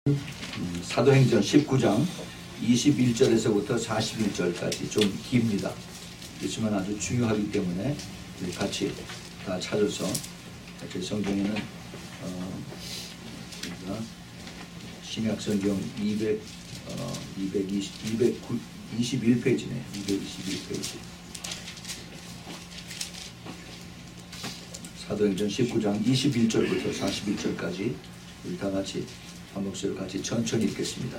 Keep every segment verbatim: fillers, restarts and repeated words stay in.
사도행전 십구 장 이십일 절에서부터 사십일 절까지 좀 깁니다. 그렇지만 아주 중요하기 때문에 우리 같이 다 찾아서 제 성경에는 어, 신약성경 이백, 어, 이백이십, 이백이십일 페이지네. 이백이십일 페이지. 사도행전 십구 장 이십일 절부터 사십일 절까지 우리 다 같이 한 목소리로 같이 천천히 읽겠습니다.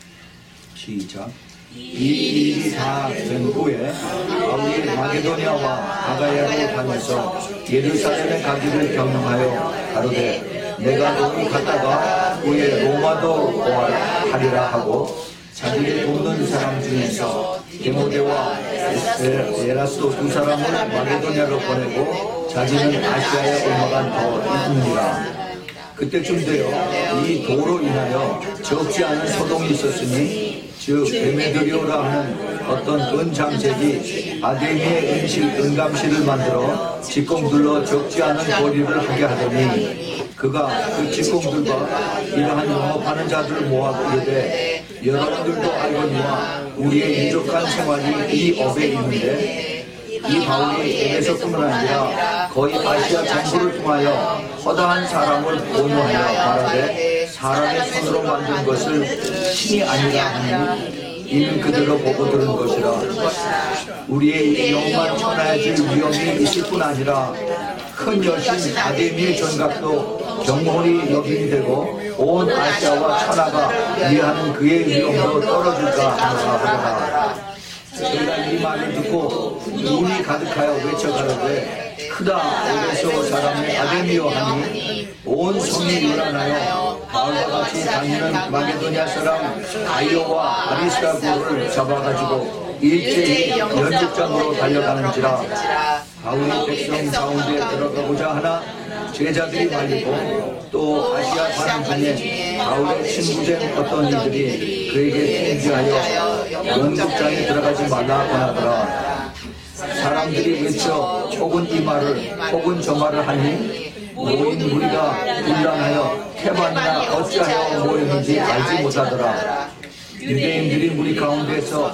시작. 이 일이 다 된 후에 바울이 마게도냐와 아가야로 다녀서 예루살렘에 가기를 명령하여 가로되 내가 너무 갔다가 후에 로마도 하리라 하고 자기를 돕는 사람 중에서 디모데와 에라스도 두 사람을 마게도냐로 보내고 자기는 아시아에 올라간 더 있느니라. 그때쯤 되어 이 도로 인하여 적지 않은 소동이 있었으니 즉 데메드리오라 하는 어떤 은장색이 아데미의 은실, 은감실을 만들어 직공들로 적지 않은 거리를 하게 하더니 그가 그 직공들과 이러한 영업하는 자들을 모아 이르되 여러분들도 알거니와 우리의 유족한 생활이 이 업에 있는데 이 바울이 에베소뿐만 아니라 거의 아시아 전부를 통하여 허다한 사람을 권유하여 말하되 사람의 손으로 만든 것을 신이 아니라 하니 이는 그들로 보고 들은 것이라. 우리의 영만 천하해질 위험이 있을 뿐 아니라 큰 여신 아데미의 전각도 경홀히 여김이 되고 온 아시아와 천하가 위하는 그의 위험도 떨어질까 하노라. 저희가 이 말을 듣고 눈이 가득하여 외쳐가로되 크다 에베소 사람의 아데미오 하니 온 성이 요란하여 바울과 같이 다니는 마게도냐 사람 가이오와 아리스다고를 잡아가지고 일제히 연극장으로 달려가는지라. 바울이 백성 가운데 들어가고자 하나 제자들이 말리고 또 아시아 가는 중에 바울의 친구된 어떤 이들이 그에게 통지하여 연극장에 들어가지 말라 권하더라. 사람들이 외쳐 혹은 이 말을 혹은 저 말을 하니 모인 무리가 분란하여 태반이나 어찌하여 모였는지 알지 못하더라. 유대인들이 무리 가운데서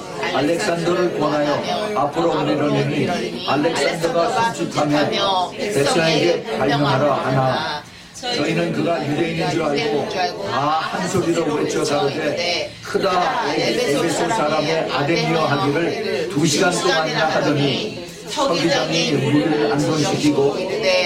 알렉산더를 권하여 앞으로 내려내니 알렉산더가 손짓하며 백성에게 발명하라 하나 저희는 그가 유대인인 줄 알고 다 한 소리로 외쳐 가로되 크다 에베소 사람의 아데미오 하기를 두 시간 동안이나 하더니 서기장이 무리를 안동시키고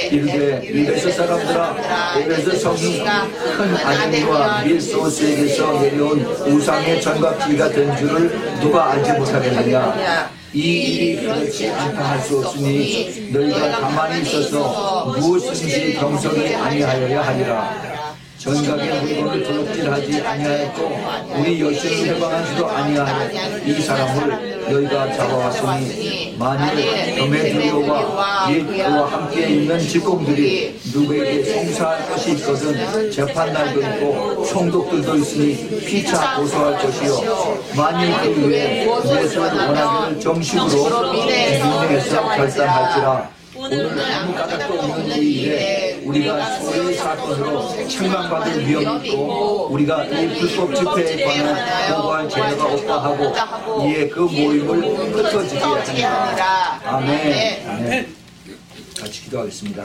이르되 에베소 사람들아 에베소 성이 큰 아데미와 밀소스에게서 내려온 우상의 전각지가 된 줄을 누가 알지 못하겠느냐. 이 일이 그렇지 않다 할 수 없으니 너희가 가만히 있어서 무엇인지 경성이 아니하여야 하리라. 전각의 물건을 도둑질하지 아니하였고 우리 여신을 해방하지도 아니하여 이 사람을 너희가 잡아왔으니 만일 데메드리오와 옛 그와 함께 있는 직공들이 누구에게 송사할 것이 있거든 재판날도 있고 총독들도 있으니 피차 고소할 것이요 만일 그 외에 무엇을 원하기를 정식으로 민회에서 결단할지라. 오늘 아무 까닭도 없는 이 일에 우리가 소위 사건으로 책망받을 위험이 있고 우리가 이 불법 집회에 관한 보고할 재료가 없다 하고 이에 그 모임을 흩어지게 합니다. 아멘. 아멘. 같이 기도하겠습니다.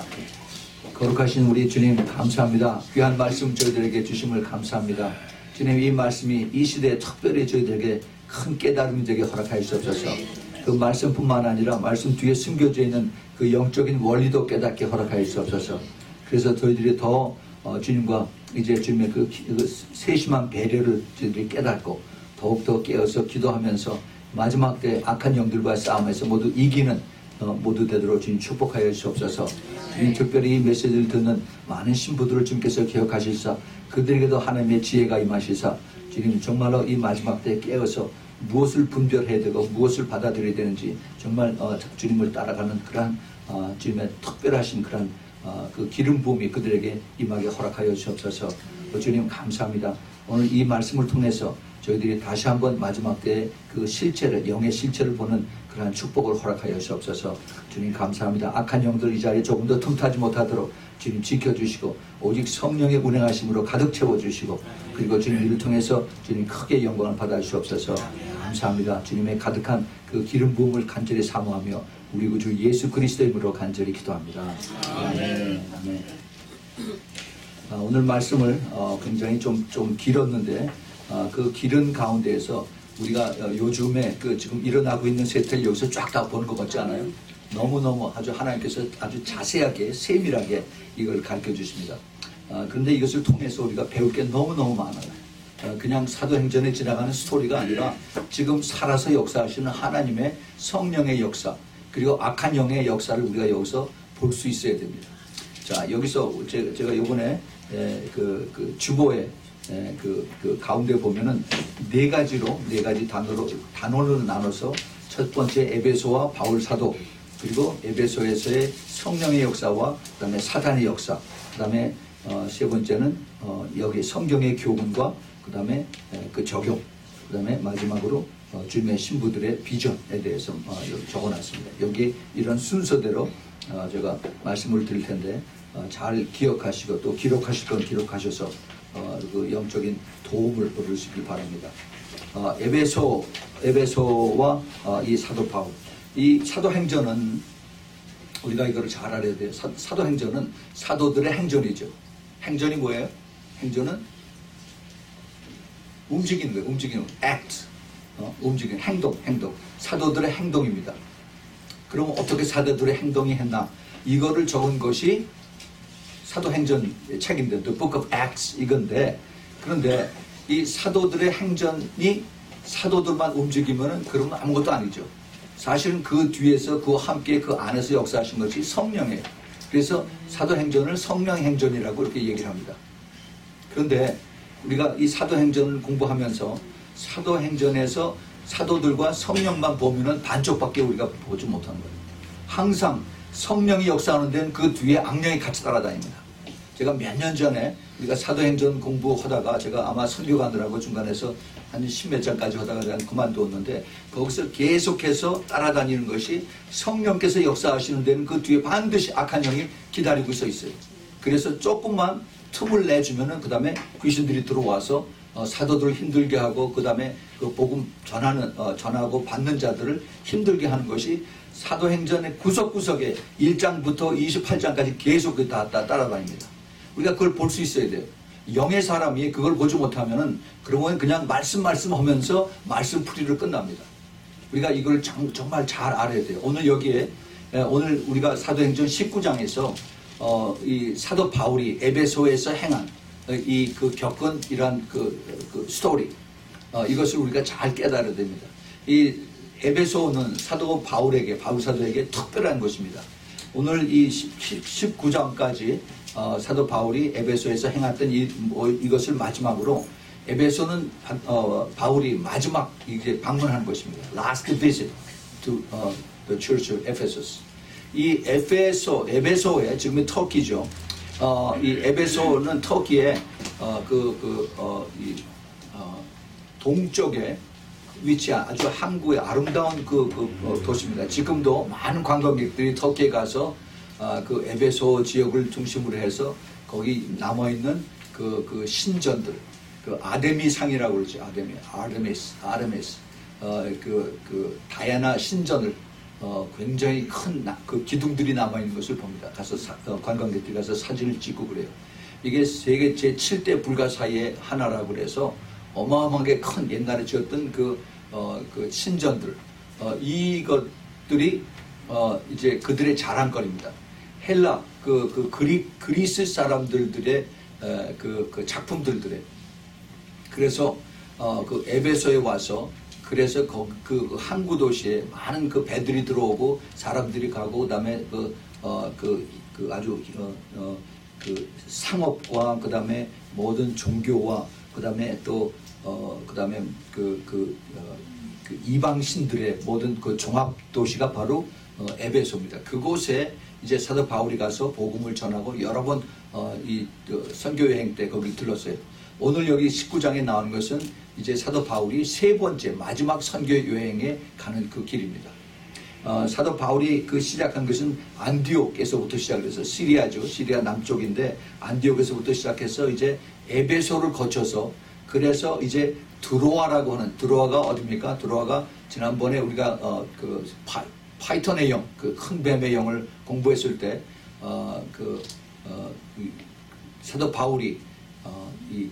거룩하신 우리 주님 감사합니다. 귀한 말씀 저희들에게 주심을 감사합니다. 주님 이 말씀이 이 시대에 특별히 저희들에게 큰 깨달음이 되게 허락하여 주옵소서. 그 말씀뿐만 아니라 말씀 뒤에 숨겨져 있는 그 영적인 원리도 깨닫게 허락하여 주옵소서. 그래서 저희들이 더 어, 주님과 이제 주님의 그, 그 세심한 배려를 저희들이 깨닫고 더욱더 깨어서 기도하면서 마지막 때 악한 영들과 싸움에서 모두 이기는 어, 모두 되도록 주님 축복하여 주옵소서. 주님 특별히 이 메시지를 듣는 많은 신부들을 주님께서 기억하시사 그들에게도 하나님의 지혜가 임하시사 주님 정말로 이 마지막 때 깨어서 무엇을 분별해야 되고 무엇을 받아들여야 되는지 정말 어, 주님을 따라가는 그러한 어, 주님의 특별하신 그런 어, 그 기름 부음이 그들에게 임하게 허락하여 주옵소서. 어, 주님 감사합니다. 오늘 이 말씀을 통해서 저희들이 다시 한번 마지막 때 그 실체를 영의 실체를 보는 그러한 축복을 허락하여 주옵소서. 주님 감사합니다. 악한 영들 이 자리에 조금 더 틈타지 못하도록 주님 지켜주시고 오직 성령의 운행하심으로 가득 채워주시고 그리고 주님 이를 통해서 주님 크게 영광을 받아주시옵소서. 감사합니다. 주님의 가득한 그 기름 부음을 간절히 사모하며 우리 구주 예수 그리스도의 이름으로 간절히 기도합니다. 아멘. 아멘. 아, 오늘 말씀을 어, 굉장히 좀, 좀 길었는데 어, 그 길은 가운데에서 우리가 어, 요즘에 그 지금 일어나고 있는 세태를 여기서 쫙 다 보는 것 같지 않아요? 너무너무 아주 하나님께서 아주 자세하게 세밀하게 이걸 가르쳐 주십니다. 어, 그런데 이것을 통해서 우리가 배울 게 너무너무 많아요. 어, 그냥 사도행전에 지나가는 스토리가 아니라 지금 살아서 역사하시는 하나님의 성령의 역사 그리고 악한 영의 역사를 우리가 여기서 볼 수 있어야 됩니다. 자, 여기서 제, 제가 이번에 그, 그 주보에 에, 그, 그 가운데 보면은 네 가지로 네 가지 단어로 단어로 나눠서 첫 번째 에베소와 바울 사도 그리고 에베소에서의 성령의 역사와 그다음에 사단의 역사 그다음에 어, 세 번째는 어, 여기 성경의 교훈과 그다음에 에, 그 적용 그다음에 마지막으로 어, 주님의 신부들의 비전에 대해서 어, 여기 적어놨습니다. 여기 이런 순서대로 어, 제가 말씀을 드릴 텐데 어, 잘 기억하시고 또 기록하실 건 기록하셔서 어, 그 영적인 도움을 얻으시길 바랍니다. 어, 에베소, 에베소와 어, 이 사도 바울. 이 사도행전은 우리가 이거를 잘 알아야 돼요. 사, 사도행전은 사도들의 행전이죠. 행전이 뭐예요? 행전은 움직이는 거예요. 움직이는 거. act. 어, 움직이는 행동, 행동. 사도들의 행동입니다. 그럼 어떻게 사도들의 행동이 했나? 이거를 적은 것이 사도행전 책인데 The Book of Acts 이건데 그런데 이 사도들의 행전이 사도들만 움직이면은 그러면 아무것도 아니죠. 사실은 그 뒤에서 그 함께 그 안에서 역사하신 것이 성령이에요. 그래서 사도행전을 성령행전이라고 이렇게 얘기를 합니다. 그런데 우리가 이 사도행전을 공부하면서 사도행전에서 사도들과 성령만 보면은 반쪽밖에 우리가 보지 못하는 거예요. 항상 성령이 역사하는 데는 그 뒤에 악령이 같이 따라다닙니다. 제가 몇 년 전에 우리가 사도행전 공부하다가 제가 아마 설교 가느라고 중간에서 한 십몇 장까지 하다가 제가 그만두었는데 거기서 계속해서 따라다니는 것이 성령께서 역사하시는 데는 그 뒤에 반드시 악한 영이 기다리고 있어 있어요. 그래서 조금만 틈을 내주면은 그 다음에 귀신들이 들어와서 어, 사도들을 힘들게 하고 그 다음에 그 복음 전하는 어, 전하고 받는 자들을 힘들게 하는 것이 사도행전의 구석구석에 일 장부터 이십팔 장까지 계속 다, 다 따라다닙니다. 우리가 그걸 볼 수 있어야 돼요. 영의 사람이 그걸 보지 못하면은 그러면 그냥 말씀 말씀 하면서 말씀 풀이를 끝납니다. 우리가 이걸 장, 정말 잘 알아야 돼요. 오늘 여기에 오늘 우리가 사도행전 십구 장에서 어, 이 사도 바울이 에베소에서 행한 이 그 겪은 이러한 그, 그 스토리 어, 이것을 우리가 잘 깨달아야 됩니다. 이 에베소는 사도 바울에게 바울 사도에게 특별한 것입니다. 오늘 이 십구 장까지 어, 사도 바울이 에베소에서 행했던 이, 뭐, 이것을 마지막으로 에베소는 어, 바울이 마지막 이제 방문하는 것입니다. Last visit to uh, the church of Ephesus. 이 에베소 에베소에 지금은 터키죠. 어, 이 에베소는 터키의 어, 그, 그, 어, 이, 어, 동쪽에 위치한 아주 항구의 아름다운 그, 그 어, 도시입니다. 지금도 많은 관광객들이 터키에 가서 어, 그 에베소 지역을 중심으로 해서 거기 남아있는 그, 그 신전들, 그 아데미상이라고 그러죠. 아데미, 아르메스, 아르메스, 어, 그, 그 다이아나 신전을 어, 굉장히 큰 그 기둥들이 남아있는 것을 봅니다. 가서 사, 어, 관광객들이 가서 사진을 찍고 그래요. 이게 세계 제칠 대 불가사의의 하나라고 그래서 어마어마하게 큰 옛날에 지었던 그, 어, 그 신전들, 어, 이것들이 어, 이제 그들의 자랑거리입니다. 헬라, 그, 그 그리, 그리스 사람들들의 에, 그, 그 작품들들의 그래서 어, 그 에베소에 와서 그래서 그, 그 항구 도시에 많은 그 배들이 들어오고 사람들이 가고 그다음에 그, 어, 그, 그 아주 어, 어, 그 상업과 그다음에 모든 종교와 그다음에 또 어, 그다음에 그, 그, 어, 그 이방 신들의 모든 그 종합 도시가 바로 어, 에베소입니다. 그곳에 이제 사도 바울이 가서 복음을 전하고 여러 번 어, 이 그, 선교 여행 때 거기 들렀어요. 오늘 여기 십구 장에 나오는 것은 이제 사도 바울이 세 번째 마지막 선교 여행에 가는 그 길입니다. 어, 사도 바울이 그 시작한 것은 안디옥에서부터 시작해서 시리아죠. 시리아 남쪽인데 안디옥에서부터 시작해서 이제 에베소를 거쳐서 그래서 이제 드로아라고 하는, 드로아가 어디입니까? 드로아가 지난번에 우리가 어, 그 파, 파이턴의 영, 그 큰 뱀의 영을 공부했을 때 어, 그 어, 이, 사도 바울이 어, 이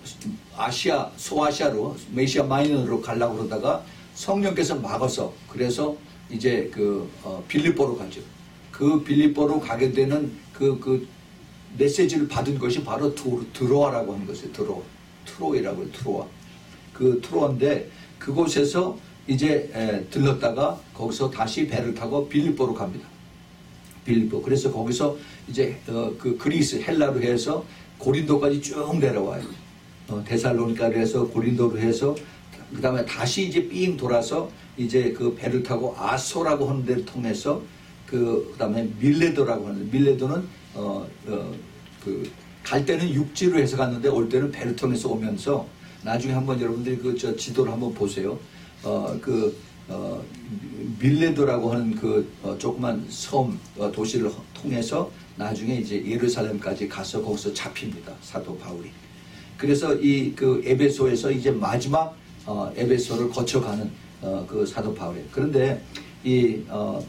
아시아, 소아시아로 메시아 마이너로 가려고 그러다가 성령께서 막아서 그래서 이제 그 어, 빌립보로 가죠. 그 빌립보로 가게 되는 그, 그 메시지를 받은 것이 바로 드, 드로아라고 하는 것이에요. 드로, 트로이라고 해요. 트로아. 그 트로아인데 그곳에서 이제 에, 들렀다가 거기서 다시 배를 타고 빌립보로 갑니다. 빌립보. 그래서 거기서 이제 어, 그 그리스 헬라로 해서 고린도까지 쭉 내려와요. 어, 데살로니카로 해서 고린도로 해서 그 다음에 다시 이제 삥 돌아서 이제 그 배를 타고 아소라고 하는 데를 통해서 그, 그 다음에 밀레도라고 하는데 밀레도는 어, 어, 그 갈 때는 육지로 해서 갔는데 올 때는 배를 통해서 오면서 나중에 한번 여러분들이 그 저 지도를 한번 보세요. 어, 그 어, 밀레도라고 하는 그 어, 조그만 섬 어, 도시를 통해서 나중에 이제 예루살렘까지 가서 거기서 잡힙니다. 사도 바울이. 그래서 이 그 에베소에서 이제 마지막 어, 에베소를 거쳐가는 어, 그 사도 바울이에요. 그런데 이 어,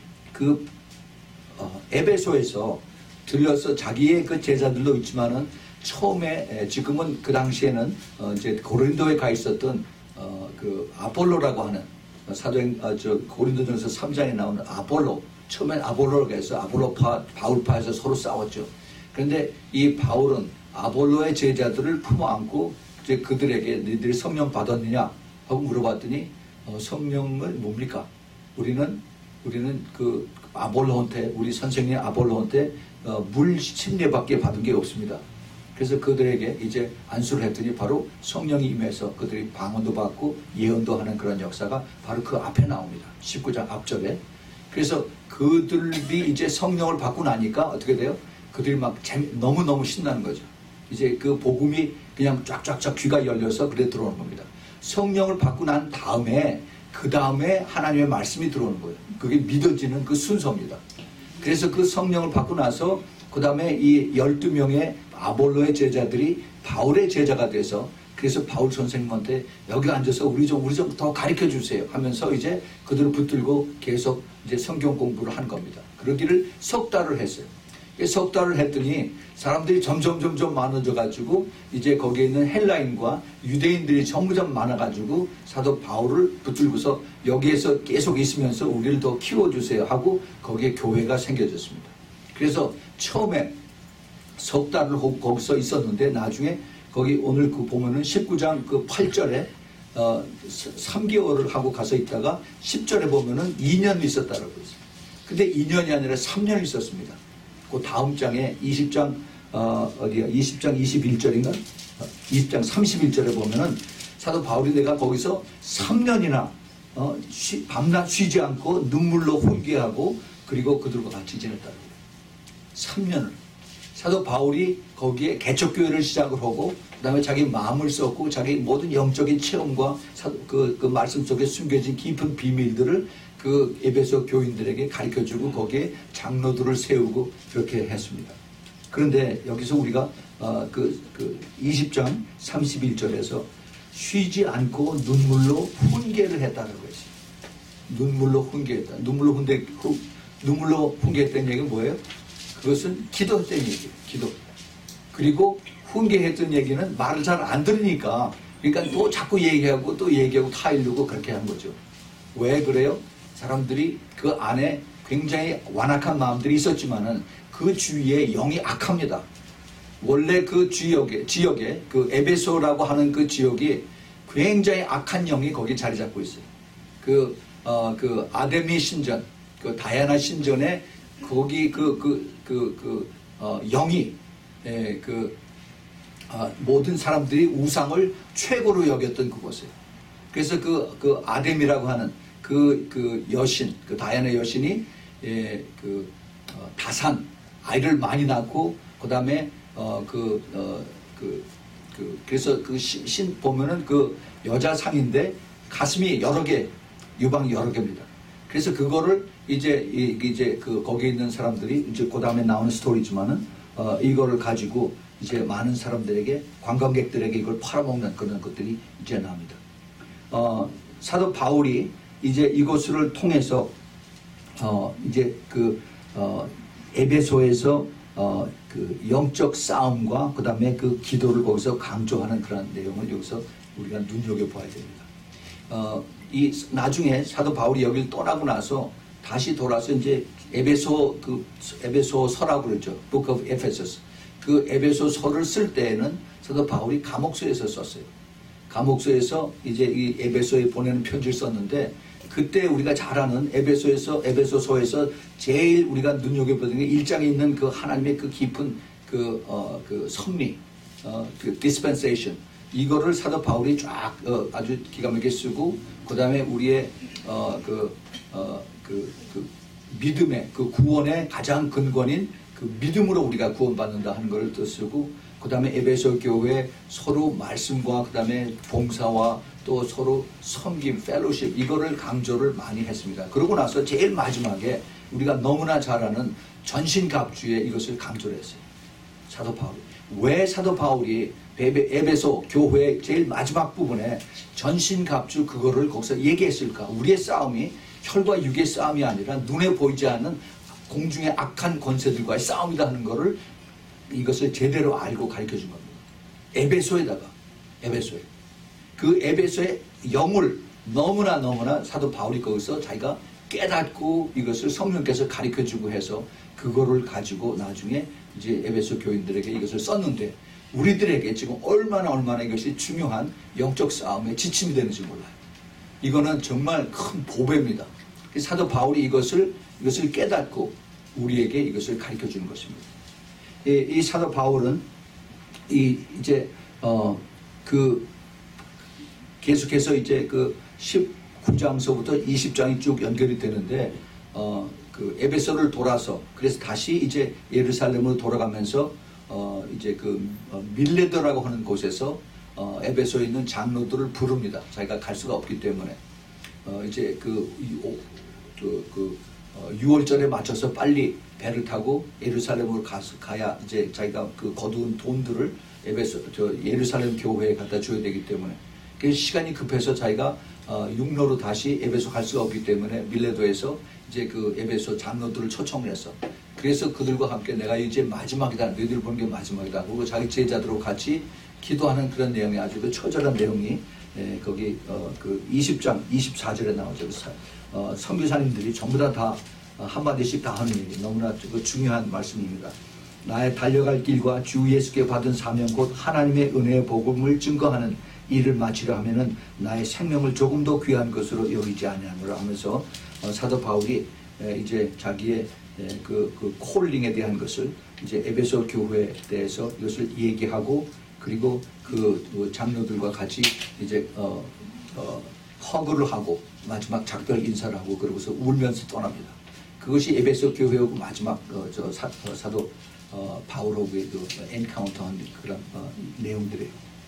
그 어, 에베소에서 들려서 자기의 그 제자들도 있지만은 처음에 에, 지금은 그 당시에는 어, 이제 고린도에 가 있었던 어, 그 아볼로라고 하는 어, 사도행 어, 저 고린도전서 삼 장에 나오는 아볼로, 처음엔 아볼로가 해서 아볼로파 바울파에서 서로 싸웠죠. 그런데 이 바울은 아볼로의 제자들을 품어안고 이제 그들에게 너희들이 성령 받았느냐 하고 물어봤더니 어, 성령을 뭡니까? 우리는 우리는 그 아볼로한테 우리 선생님 아볼로한테 어, 물 침례밖에 받은 게 없습니다. 그래서 그들에게 이제 안수를 했더니 바로 성령이 임해서 그들이 방언도 받고 예언도 하는 그런 역사가 바로 그 앞에 나옵니다. 십구 장 앞절에. 그래서 그들이 이제 성령을 받고 나니까 어떻게 돼요? 그들이 막 재미, 너무너무 신나는 거죠. 이제 그 복음이 그냥 쫙쫙쫙 귀가 열려서 그래 들어오는 겁니다. 성령을 받고 난 다음에 그 다음에 하나님의 말씀이 들어오는 거예요. 그게 믿어지는 그 순서입니다. 그래서 그 성령을 받고 나서 그 다음에 이 열두 명의 아볼로의 제자들이 바울의 제자가 돼서 그래서 바울 선생님한테 여기 앉아서 우리 좀 우리 좀 더 가르쳐 주세요 하면서 이제 그들을 붙들고 계속 이제 성경 공부를 한 겁니다. 그러기를 석 달을 했어요. 석 달을 했더니 사람들이 점점 점점 많아져 가지고 이제 거기에 있는 헬라인과 유대인들이 전부 다 많아 가지고 사도 바울을 붙들고서 여기에서 계속 있으면서 우리를 더 키워주세요 하고 거기에 교회가 생겨졌습니다. 그래서 처음에 석 달을 거기서 있었는데 나중에 거기 오늘 그 보면은 십구 장 그 팔 절에 어 삼 개월을 하고 가서 있다가 십 절에 보면은 이 년 있었다라고 했어요. 근데 이 년이 아니라 삼 년 있었습니다. 그 다음 장에 이십 장 어, 어디야? 이십 장 이십일 절인가? 이십 장 삼십일 절에 보면은 사도 바울이 내가 거기서 삼 년이나 어, 쉬, 밤낮 쉬지 않고 눈물로 훈계하고 그리고 그들과 같이 지냈다고. 삼 년을. 사도 바울이 거기에 개척교회를 시작을 하고 그 다음에 자기 마음을 썼고 자기 모든 영적인 체험과 그, 그 말씀 속에 숨겨진 깊은 비밀들을 그 에베소 교인들에게 가르쳐주고 거기에 장로들을 세우고 그렇게 했습니다. 그런데 여기서 우리가 어, 그, 그 이십 장 삼십일 절에서 쉬지 않고 눈물로 훈계를 했다는 것이 눈물로 훈계했다. 눈물로 훈계, 눈물로 훈계했다는 얘기는 뭐예요? 그것은 기도했다는 얘기예요. 기도. 그리고 훈계했던 얘기는 말을 잘 안 들으니까 그러니까 또 자꾸 얘기하고 또 얘기하고 타이르고 그렇게 한 거죠. 왜 그래요? 사람들이 그 안에 굉장히 완악한 마음들이 있었지만은 그 주위에 영이 악합니다. 원래 그 지역에, 지역에 그 에베소라고 하는 그 지역이 굉장히 악한 영이 거기 자리 잡고 있어요. 그, 어, 그 아데미 신전, 그 다이아나 신전에 거기 그, 그, 그, 그, 어, 영이, 예, 그, 어, 모든 사람들이 우상을 최고로 여겼던 그곳이에요. 그래서 그, 그 아데미라고 하는 그, 그 여신, 그 다이아나 여신이, 예, 그, 어, 다산, 아이를 많이 낳고, 그 다음에, 어, 그, 어, 그, 그, 그래서 그 신, 신 보면은 그 여자 상인데 가슴이 여러 개, 유방이 여러 개입니다. 그래서 그거를 이제 이, 이제 그 거기에 있는 사람들이 이제 그 다음에 나오는 스토리지만은 어, 이거를 가지고 이제 많은 사람들에게 관광객들에게 이걸 팔아먹는 그런 것들이 이제 나옵니다. 어, 사도 바울이 이제 이곳을 통해서 어, 이제 그 어, 에베소에서 어, 그 영적 싸움과 그 다음에 그 기도를 거기서 강조하는 그런 내용을 여기서 우리가 눈여겨봐야 됩니다. 어, 이 나중에 사도 바울이 여기를 떠나고 나서 다시 돌아서 이제 에베소 그 에베소서라고 그러죠. Book of Ephesus. 그 에베소서를 쓸 때에는 사도 바울이 감옥소에서 썼어요. 감옥소에서 이제 이 에베소에 보내는 편지를 썼는데 그때 우리가 잘 아는 에베소에서 에베소서에서 제일 우리가 눈여겨보는 게 일 장에 있는 그 하나님의 그 깊은 그, 어, 그 섭리, 어, 그 dispensation 이거를 사도 바울이 쫙 어, 아주 기가 막히게 쓰고 그 다음에 우리의 어, 그, 어, 그, 그 믿음의 그 구원의 가장 근원인 그 믿음으로 우리가 구원받는다 하는 걸 또 쓰고 그 다음에 에베소 교회 서로 말씀과 그 다음에 봉사와 또 서로 섬김, 펠로십 이거를 강조를 많이 했습니다. 그러고 나서 제일 마지막에 우리가 너무나 잘 아는 전신갑주에 이것을 강조를 했어요. 사도 바울이. 왜 사도 바울이 에베소 교회의 제일 마지막 부분에 전신갑주 그거를 거기서 얘기했을까? 우리의 싸움이 혈과 육의 싸움이 아니라 눈에 보이지 않는 공중의 악한 권세들과의 싸움이다 하는 것을 이것을 제대로 알고 가르쳐 준 겁니다. 에베소에다가 에베소에 그 에베소의 영을 너무나 너무나 사도 바울이 거기서 자기가 깨닫고 이것을 성령께서 가르쳐 주고 해서 그거를 가지고 나중에 이제 에베소 교인들에게 이것을 썼는데 우리들에게 지금 얼마나 얼마나 이것이 중요한 영적 싸움의 지침이 되는지 몰라요. 이거는 정말 큰 보배입니다. 사도 바울이 이것을 이것을 깨닫고 우리에게 이것을 가르쳐 주는 것입니다. 이, 이 사도 바울은 이 이제 어 그 계속해서 이제 그 십구 장서부터 이십 장이 쭉 연결이 되는데 어 그 에베소를 돌아서 그래서 다시 이제 예루살렘으로 돌아가면서 어 이제 그 밀레도라고 하는 곳에서 어 에베소에 있는 장로들을 부릅니다. 자기가 갈 수가 없기 때문에 어 이제 그 그, 그 어, 유월절에 맞춰서 빨리 배를 타고 예루살렘으로 가서 가야 이제 자기가 그 거두은 돈들을 에베소 저 예루살렘 교회에 갖다 줘야 되기 때문에 그래서 시간이 급해서 자기가 어, 육로로 다시 에베소 갈 수가 없기 때문에 밀레도에서 이제 그 에베소 장로들을 초청을 했어. 그래서 그들과 함께 내가 이제 마지막이다. 너희들 보는 게 마지막이다. 그리고 자기 제자들과 같이 기도하는 그런 내용이 아주 그 처절한 내용이 에, 거기 어, 그 이십 장 이십사 절에 나오죠. 어, 선교사님들이 전부 다, 다 한마디씩 다 하는 얘기 너무나 중요한 말씀입니다. 나의 달려갈 길과 주 예수께 받은 사명 곧 하나님의 은혜의 복음을 증거하는 일을 마치려 하면은 나의 생명을 조금 더 귀한 것으로 여기지 아니하노라 하면서 어, 사도 바울이 에, 이제 자기의 에, 그, 그 콜링에 대한 것을 이제 에베소 교회에 대해서 이것을 얘기하고 그리고 그, 그 장로들과 같이 이제 어, 어, 허그를 하고 마지막 작별 인사를 하고 그러고서 울면서 떠납니다. 그것이 에베소 교회하고 마지막 어, 저 사, 어, 사도 어, 바울하고의 그 엔카운터한 그런 어, 내용들이에요.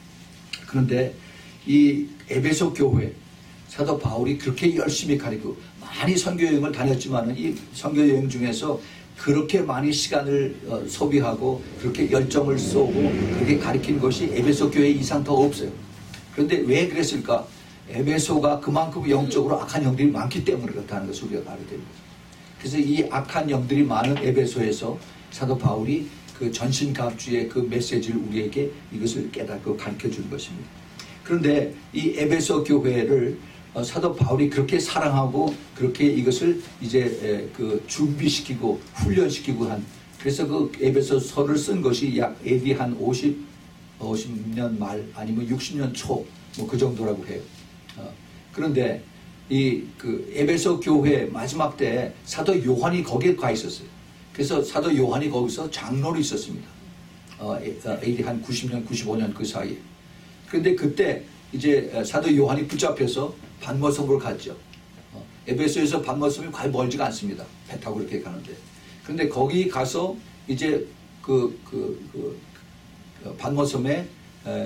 그런데 이 에베소 교회 사도 바울이 그렇게 열심히 가르치고 많이 선교 여행을 다녔지만은 이 선교 여행 중에서 그렇게 많이 시간을 어, 소비하고 그렇게 열정을 쏘고 그렇게 가르친 것이 에베소 교회 이상 더 없어요. 그런데 왜 그랬을까? 에베소가 그만큼 영적으로 악한 영들이 많기 때문에 그렇다는 것을 우리가 알아야 됩니다. 그래서 이 악한 영들이 많은 에베소에서 사도 바울이 그 전신갑주의 그 메시지를 우리에게 이것을 깨닫고 가르쳐 주는 것입니다. 그런데 이 에베소 교회를 어, 사도 바울이 그렇게 사랑하고 그렇게 이것을 이제 에, 그 준비시키고 훈련시키고 한 그래서 그 에베소서를 쓴 것이 약 에이디 한 오십, 오십 년 말 아니면 육십 년 초 뭐 그 정도라고 해요. 어, 그런데 이 그 에베소 교회 마지막 때 사도 요한이 거기에 가 있었어요. 그래서 사도 요한이 거기서 장로로 있었습니다. 어, 에이디 한 구십 년, 구십오 년 그 사이에. 그런데 그때 이제 사도 요한이 붙잡혀서 반모섬으로 갔죠. 어, 에베소에서 반모섬이 과히 멀지가 않습니다. 배 타고 이렇게 가는데. 그런데 거기 가서 이제 그, 그, 그, 그 반모섬에 에,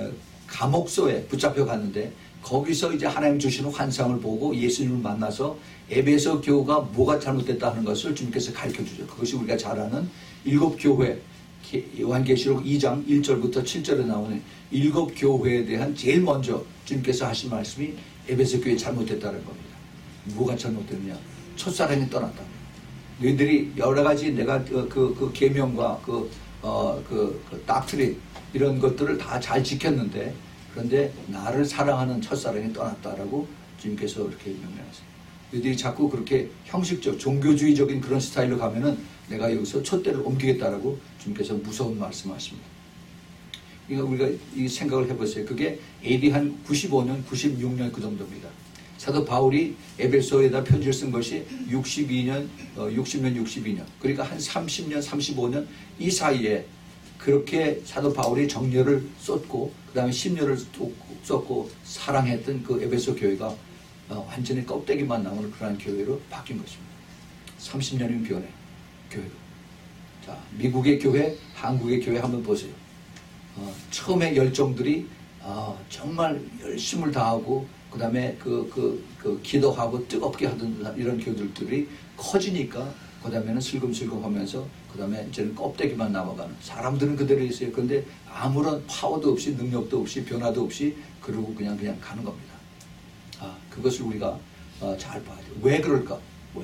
감옥소에 붙잡혀 갔는데 거기서 이제 하나님 주시는 환상을 보고 예수님을 만나서 에베소 교회가 뭐가 잘못됐다 하는 것을 주님께서 가르쳐 주죠. 그것이 우리가 잘 아는 일곱 교회, 요한계시록 이 장 일 절부터 칠 절에 나오는 일곱 교회에 대한 제일 먼저 주님께서 하신 말씀이 에베소 교회 잘못됐다는 겁니다. 뭐가 잘못됐냐? 첫사랑이 떠났다. 너희들이 여러 가지 내가 그, 그, 그 계명과 그, 어, 그, 그 닥트린 이런 것들을 다 잘 지켰는데 그런데 나를 사랑하는 첫사랑이 떠났다라고 주님께서 이렇게 명령하세요. 너희들이 자꾸 그렇게 형식적, 종교주의적인 그런 스타일로 가면은 내가 여기서 촛대를 옮기겠다라고 주님께서 무서운 말씀하십니다. 그러니까 우리가 이 생각을 해보세요. 그게 에이디 한 구십오 년, 구십육 년 그 정도입니다. 사도 바울이 에베소에다 편지를 쓴 것이 육십이 년, 어, 육십 년, 육십이 년. 그러니까 한 삼십 년, 삼십오 년 이 사이에 그렇게 사도 바울이 정열을 쏟고 그 다음에 심려를 쏟고 사랑했던 그 에베소 교회가 어, 완전히 껍데기만 남은 그러한 교회로 바뀐 것입니다. 삼십 년이면 변해. 교회로. 자, 미국의 교회, 한국의 교회 한번 보세요. 어, 처음에 열정들이 어, 정말 열심을 다하고 그 다음에 그, 그, 그 기도하고 뜨겁게 하던 이런 교들들이 커지니까 그 다음에는 슬금슬금 하면서 그 다음에 이제는 껍데기만 남아가는 사람들은 그대로 있어요. 그런데 아무런 파워도 없이 능력도 없이 변화도 없이 그러고 그냥 그냥 가는 겁니다. 아, 그것을 우리가 어, 잘 봐야 돼요. 왜 그럴까? 왜?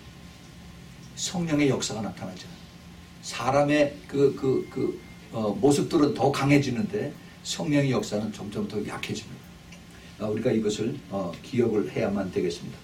성령의 역사가 나타나잖아요. 사람의 그, 그, 그, 어, 모습들은 더 강해지는데 성령의 역사는 점점 더 약해집니다. 어, 우리가 이것을 어, 기억을 해야만 되겠습니다.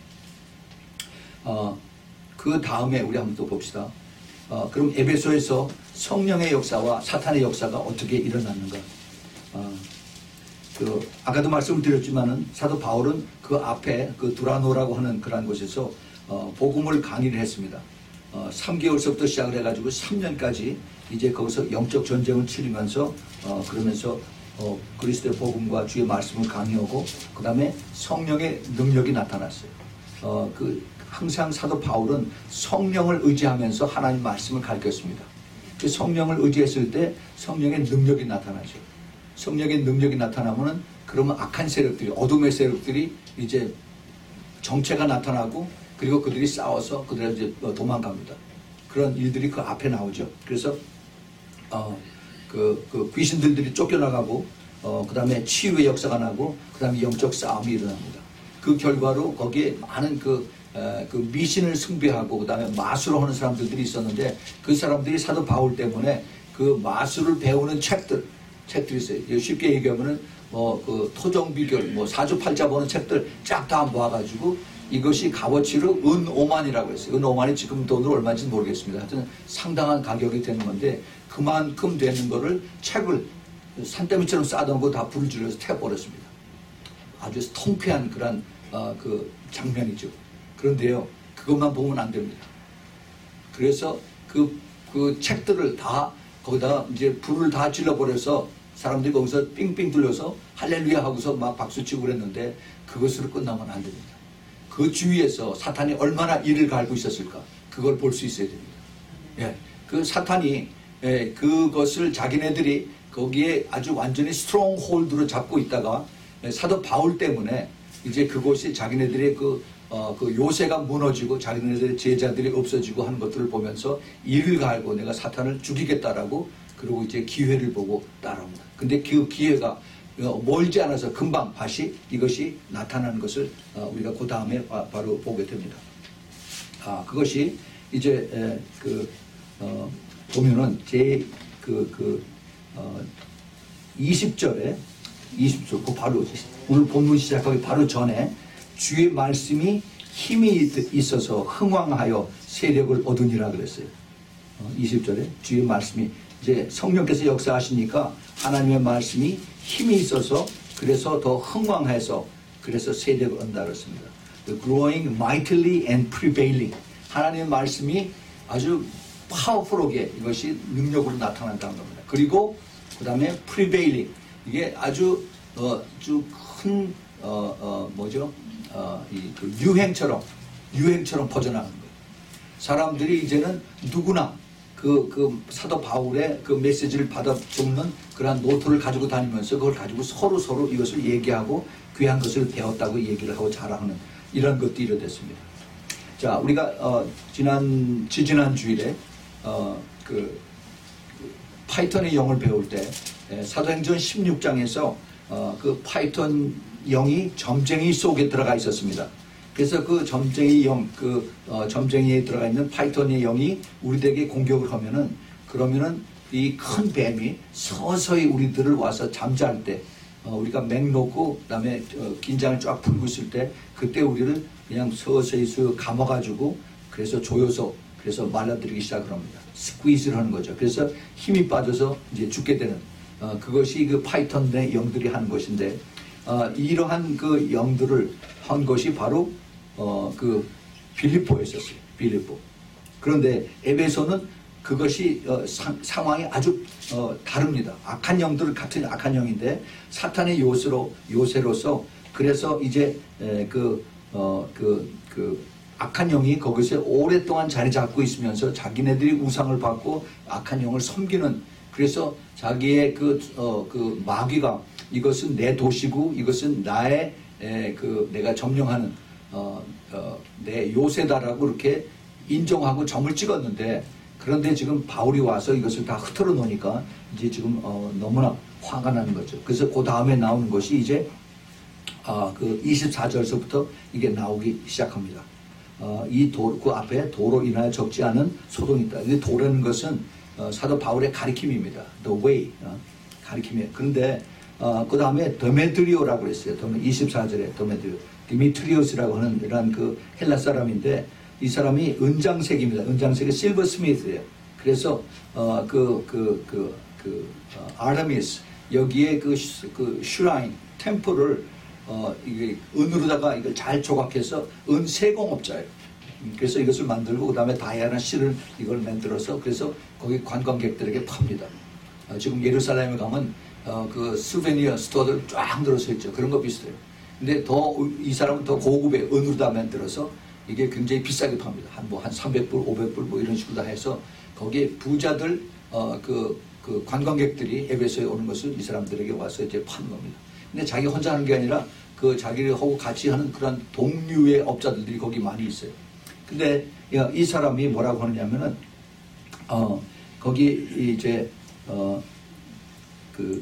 어, 그 다음에 우리 한번 또 봅시다. 어, 그럼 에베소에서 성령의 역사와 사탄의 역사가 어떻게 일어났는가? 어, 그 아까도 말씀을 드렸지만은 사도 바울은 그 앞에 그 두라노라고 하는 그런 곳에서 어, 복음을 강의를 했습니다. 어, 삼 개월서부터 시작을 해가지고 삼 년까지 이제 거기서 영적 전쟁을 치르면서 어, 그러면서 어, 그리스도의 복음과 주의 말씀을 강의하고 그 다음에 성령의 능력이 나타났어요. 어, 그 항상 사도 바울은 성령을 의지하면서 하나님 말씀을 가르쳤습니다. 그 성령을 의지했을 때 성령의 능력이 나타나죠. 성령의 능력이 나타나면은 그러면 악한 세력들이 어둠의 세력들이 이제 정체가 나타나고 그리고 그들이 싸워서 그들이 이제 도망갑니다. 그런 일들이 그 앞에 나오죠. 그래서 어, 그, 그 귀신들들이 쫓겨나가고 어, 그 다음에 치유의 역사가 나고 그 다음에 영적 싸움이 일어납니다. 그 결과로 거기에 많은 그, 에, 그 미신을 숭배하고 그 다음에 마술을 하는 사람들이 있었는데 그 사람들이 사도 바울 때문에 그 마술을 배우는 책들 책들이 있어요. 쉽게 얘기하면은 뭐 그 토종비결 뭐 사주팔자 보는 책들 쫙 다 모아가지고 이것이 값어치로 은 오만이라고 했어요. 은 오만이 지금 돈으로 얼마인지 모르겠습니다. 하여튼 상당한 가격이 되는 건데 그만큼 되는 거를 책을 산더미처럼 쌓아놓고 다 불을 질러서 태워버렸습니다. 아주 통쾌한 그런 어, 그 장면이죠. 그런데요, 그것만 보면 안 됩니다. 그래서 그, 그 책들을 다 거기다가 이제 불을 다 질러버려서 사람들이 거기서 삥삥 뚫려서 할렐루야 하고서 막 박수치고 그랬는데 그것으로 끝나면 안 됩니다. 그 주위에서 사탄이 얼마나 이를 갈고 있었을까? 그걸 볼 수 있어야 됩니다. 예, 그 사탄이 예, 그것을 자기네들이 거기에 아주 완전히 스트롱 홀드로 잡고 있다가 예, 사도 바울 때문에 이제 그곳이 자기네들의 그, 어, 그 요새가 무너지고 자기네들의 제자들이 없어지고 하는 것들을 보면서 이를 갈고 내가 사탄을 죽이겠다라고 그리고 이제 기회를 보고 따라옵니다. 근데 그 기회가 멀지 않아서 금방 다시 이것이 나타나는 것을 우리가 그 다음에 바로 보게 됩니다. 아, 그것이 이제 에, 그 어, 보면은 제 그 그 어, 이십 절에 이십 절 그 바로 오늘 본문 시작하기 바로 전에 주의 말씀이 힘이 있어서 흥왕하여 세력을 얻으니라 그랬어요. 어, 이십 절에 주의 말씀이 이제 성령께서 역사하시니까 하나님의 말씀이 힘이 있어서 그래서 더 흥왕해서 그래서 세력을 얻는다 그랬습니다. The growing mightily and prevailing. 하나님의 말씀이 아주 파워풀하게 이것이 능력으로 나타난다는 겁니다. 그리고 그 다음에 prevailing. 이게 아주 어, 아주 큰 어, 어, 뭐죠? 어, 이, 그 유행처럼 유행처럼 퍼져나가는 거예요. 사람들이 이제는 누구나 그, 그 사도 바울의 그 메시지를 받아 적는 그러한 노트를 가지고 다니면서 그걸 가지고 서로 서로 이것을 얘기하고 귀한 것을 배웠다고 얘기를 하고 자랑하는 이런 것들이 이루어졌습니다. 자, 우리가 어, 지난 지지난 주일에 어, 그, 그 파이썬의 영을 배울 때 에, 사도행전 십육 장에서 어, 그 파이썬 영이 점쟁이 속에 들어가 있었습니다. 그래서 그 점쟁이 영, 그 어, 점쟁이에 들어가 있는 파이썬의 영이 우리에게 공격을 하면은 그러면은 이 큰 뱀이 서서히 우리들을 와서 잠잘 때 어, 우리가 맥 놓고 그다음에 어, 긴장을 쫙 풀고 있을 때 그때 우리를 그냥 서서히 서 감아가지고 그래서 조여서 그래서 말라들이기 시작합니다. 스퀴즈를 하는 거죠. 그래서 힘이 빠져서 이제 죽게 되는 어, 그것이 그 파이썬의 영들이 하는 것인데 어, 이러한 그 영들을 한 것이 바로 어, 그 빌립보였었어요. 빌립보. 그런데 에베소는 그것이 어, 사, 상황이 아주 어, 다릅니다. 악한 영들은 같은 악한 영인데 사탄의 요새로 요새로서 그래서 이제 에, 그, 어, 그, 그 악한 영이 거기서 오랫동안 자리 잡고 있으면서 자기네들이 우상을 받고 악한 영을 섬기는 그래서 자기의 그, 어, 그 마귀가 이것은 내 도시고 이것은 나의 에, 그 내가 점령하는 어, 어, 내 요새다라고 이렇게 인정하고 점을 찍었는데 그런데 지금 바울이 와서 이것을 다 흐트러 놓으니까 이제 지금 어, 너무나 화가 나는 거죠. 그래서 그 다음에 나오는 것이 이제 어, 그 이십사 절서부터 이게 나오기 시작합니다. 어, 이 도, 그 앞에 도로 인하여 적지 않은 소동이 있다. 이 도라는 것은 어, 사도 바울의 가리킴입니다. The way 어, 가리킴이에요. 그런데 어, 그 다음에 데메드리오라고 그랬어요. 이십사 절에 데메드리오, 디미트리오스라고 하는 이런 그 헬라 사람인데. 이 사람이 은장색입니다. 은장색이 실버 스미스예요. 그래서 어, 그, 그, 그, 그, 어, 아르테미스 여기에 그, 그 슈라인 템플을 어, 이게 은으로다가 이걸 잘 조각해서 은 세공업자예요. 그래서 이것을 만들고 그다음에 다이아나 실을 이걸 만들어서 그래서 거기 관광객들에게 팝니다. 어, 지금 예루살렘에 가면 어, 그 스베니어 스토어들 쫙 들어서 있죠. 그런 거 비슷해요. 근데 더 이 사람은 더 고급의 은으로다 만들어서 이게 굉장히 비싸게 팝니다. 한 뭐 한 삼백 불, 오백 불 뭐 이런 식으로 다 해서 거기에 부자들 어 그 그 관광객들이 에베소에 오는 것을 이 사람들에게 와서 이제 파는 겁니다. 근데 자기 혼자 하는 게 아니라 그 자기를 하고 같이 하는 그런 동류의 업자들이 거기 많이 있어요. 근데 이 사람이 뭐라고 하느냐면은 어 거기 이제 어 그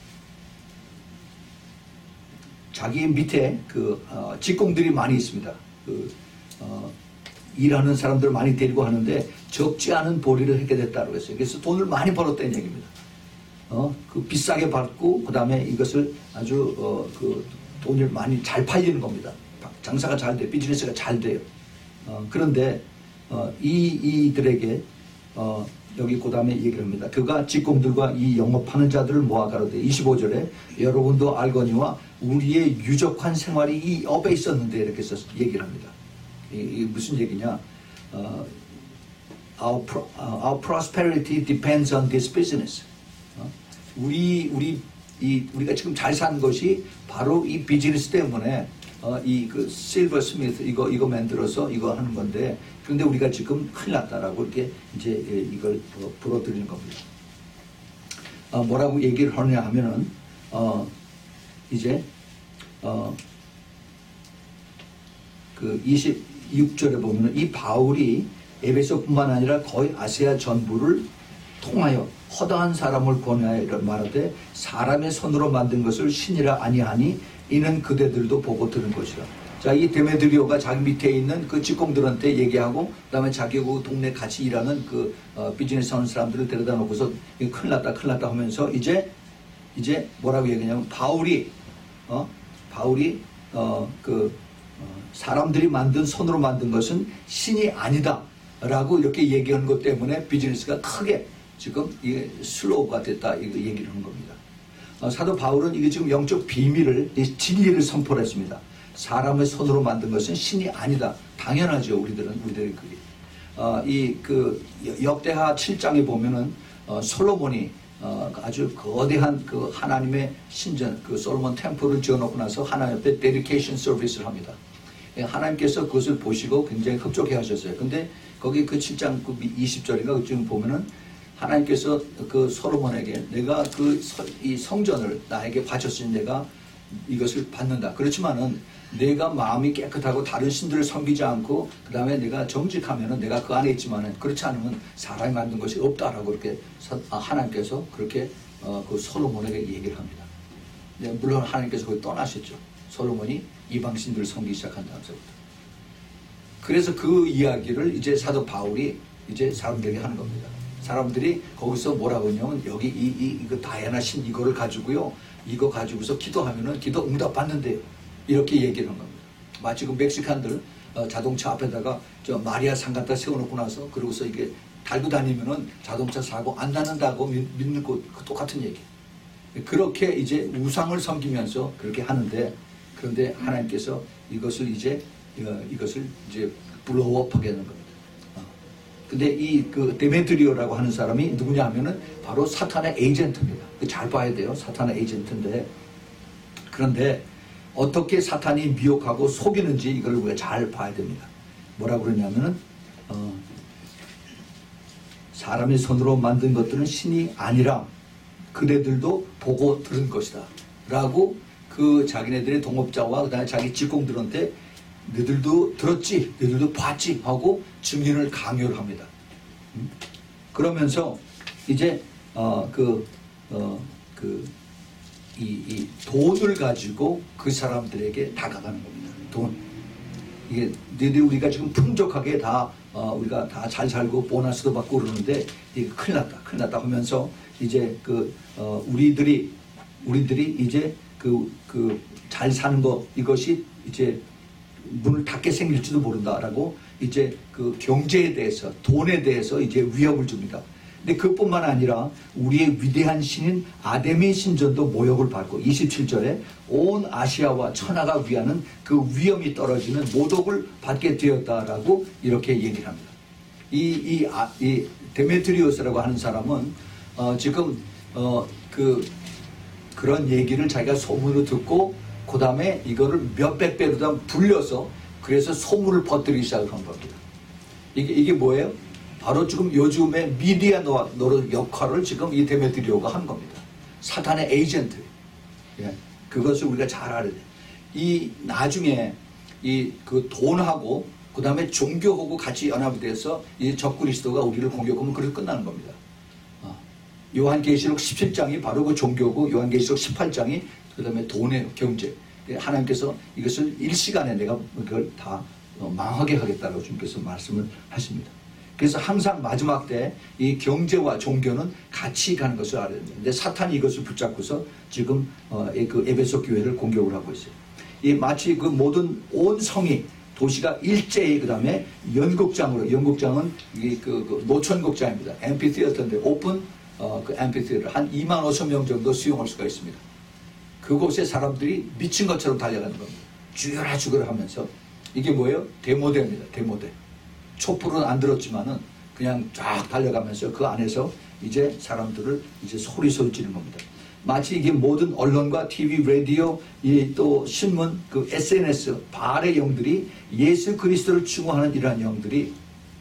자기 밑에 그 어, 직공들이 많이 있습니다. 그 어, 일하는 사람들을 많이 데리고 하는데 적지 않은 보리를 하게 됐다고 했어요. 그래서 돈을 많이 벌었다는 얘기입니다. 어, 그 비싸게 받고 그 다음에 이것을 아주 어, 그 돈을 많이 잘 팔리는 겁니다. 장사가 잘 돼요. 비즈니스가 잘 돼요. 어, 그런데 어, 이 이들에게 어, 여기 그 다음에 얘기를 합니다. 그가 직공들과 이 영업하는 자들을 모아 가로되 이십오 절에 여러분도 알거니와 우리의 유족한 생활이 이 업에 있었는데 이렇게 써서 얘기를 합니다. 이, 이 무슨 얘기냐? 어, our, pro, uh, our prosperity depends on this business. 어? 우리 우리 이 우리가 지금 잘 사는 것이 바로 이 비즈니스 때문에 어, 이 그 실버 스미스 이거 이거 만들어서 이거 하는 건데 그런데 우리가 지금 큰일 났다라고 이렇게 이제 이걸 불어드리는 겁니다. 어, 뭐라고 얘기를 하느냐 하면은 어, 이제 어, 그 이십육 절에 보면은 이 바울이 에베소뿐만 아니라 거의 아시아 전부를 통하여 허다한 사람을 권하여 이런 말하되 사람의 손으로 만든 것을 신이라 아니하니 이는 그대들도 보고 들은 것이라. 자, 이 데메드리오가 자기 밑에 있는 그 직공들한테 얘기하고 그다음에 자기 그 동네 같이 일하는 그 어, 비즈니스 하는 사람들을 데려다 놓고서 큰일 났다 큰일 났다 하면서 이제 이제 뭐라고 얘기하냐면 바울이 어 바울이 어그 어, 사람들이 만든 손으로 만든 것은 신이 아니다라고 이렇게 얘기하는 것 때문에 비즈니스가 크게 지금 이게 슬로우가 됐다 이거 얘기를 한 겁니다. 어, 사도 바울은 이게 지금 영적 비밀을 진리를 선포를 했습니다. 사람의 손으로 만든 것은 신이 아니다. 당연하죠. 우리들은 우리들이 그게 어, 이 그 역대하 칠 장에 보면은 어, 솔로몬이 어, 아주 거대한 그 하나님의 신전 그 솔로몬 템플을 지어놓고 나서 하나님 앞에 데디케이션 서비스를 합니다. 예, 하나님께서 그것을 보시고 굉장히 흡족해 하셨어요. 근데 거기 그 칠 장 그 이십 절인가 그쯤 보면은 하나님께서 그 솔로몬에게 내가 그 이 성전을 나에게 바쳤으니 내가 이것을 받는다. 그렇지만은 내가 마음이 깨끗하고 다른 신들을 섬기지 않고 그 다음에 내가 정직하면은 내가 그 안에 있지만은 그렇지 않으면 사람이 만든 것이 없다라고 그렇게 하나님께서 그렇게 어, 그 솔로몬에게 얘기를 합니다. 물론 하나님께서 거기 떠나셨죠. 솔로몬이 이방 신들을 섬기기 시작한 다음서부터. 그래서 그 이야기를 이제 사도 바울이 이제 사람들에게 하는 겁니다. 사람들이 거기서 뭐라고 하냐면 여기 이, 이, 이거 다이아나 신 이거를 가지고요. 이거 가지고서 기도하면은 기도 응답 받는데요. 이렇게 얘기를 한 겁니다. 마치 그 멕시칸들 어, 자동차 앞에다가 저 마리아 상 갖다 세워놓고 나서 그러고서 이게 달고 다니면은 자동차 사고 안 나는다고 믿, 믿는 것 똑같은 얘기. 그렇게 이제 우상을 섬기면서 그렇게 하는데 그런데 하나님께서 이것을 이제 어, 이것을 이제 블로우업하게 하는 겁니다. 근데 이 그 데메트리오라고 하는 사람이 누구냐 하면은 바로 사탄의 에이전트입니다. 잘 봐야 돼요. 사탄의 에이전트인데 그런데 어떻게 사탄이 미혹하고 속이는지 이걸 우리가 잘 봐야 됩니다. 뭐라고 그러냐면은 어, 사람의 손으로 만든 것들은 신이 아니라 그대들도 보고 들은 것이다. 라고 그 자기네들의 동업자와 그 다음에 자기 직공들한테 너희들도 들었지, 너희들도 봤지 하고 증인을 강요를 합니다. 음? 그러면서 이제 어, 그, 어, 그, 이, 이 돈을 가지고 그 사람들에게 다가가는 겁니다. 돈. 이게 너희들 우리가 지금 풍족하게 다 어, 우리가 다 잘 살고 보너스도 받고 그러는데 이게 큰일 났다, 큰일 났다 하면서 이제 그 어, 우리들이 우리들이 이제 그 그 잘 사는 거 이것이 이제 문을 닫게 생길지도 모른다라고 이제 그 경제에 대해서 돈에 대해서 이제 위협을 줍니다. 근데 그뿐만 아니라 우리의 위대한 신인 아데미 신전도 모욕을 받고 이십칠 절에 온 아시아와 천하가 위하는 그 위험이 떨어지는 모독을 받게 되었다라고 이렇게 얘기를 합니다. 이, 이, 아, 이 데메트리오스라고 하는 사람은 어, 지금 어, 그 그런 얘기를 자기가 소문으로 듣고 그 다음에 이거를 몇백 배로 다 불려서 그래서 소문을 퍼뜨리기 시작한 겁니다. 이게, 이게 뭐예요? 바로 지금 요즘에 미디어 노릇 역할을 지금 이 데메트리오가 한 겁니다. 사탄의 에이전트. 예. 그것을 우리가 잘 알아야 돼요. 이 나중에 이 그 돈하고 그 다음에 종교하고 같이 연합이 돼서 이 적그리스도가 우리를 공격하면 그래서 끝나는 겁니다. 어. 요한계시록 십칠 장이 바로 그 종교고 요한계시록 십팔 장이 그 다음에 돈의 경제. 하나님께서 이것을 일시간에 내가 그걸 다 망하게 하겠다고 주님께서 말씀을 하십니다. 그래서 항상 마지막 때 이 경제와 종교는 같이 가는 것을 알아야 됩니다. 근데 사탄이 이것을 붙잡고서 지금 어, 그 에베소 교회를 공격을 하고 있어요. 이 마치 그 모든 온 성이 도시가 일제히 그 다음에 연극장으로, 연극장은 이 그, 그 노천극장입니다. 앰피티어터인데 오픈 어, 그 앰피티어터 한 이만 오천 명 정도 수용할 수가 있습니다. 그곳에 사람들이 미친 것처럼 달려가는 겁니다. 죽여라 죽여라 하면서 이게 뭐예요? 데모대입니다. 데모대. 촛불은 안 들었지만은 그냥 쫙 달려가면서 그 안에서 이제 사람들을 이제 소리 소리 지르는 겁니다. 마치 이게 모든 언론과 티비, 라디오, 이 또 신문, 그 에스엔에스, 바알의 영들이 예수 그리스도를 추구하는 이러한 영들이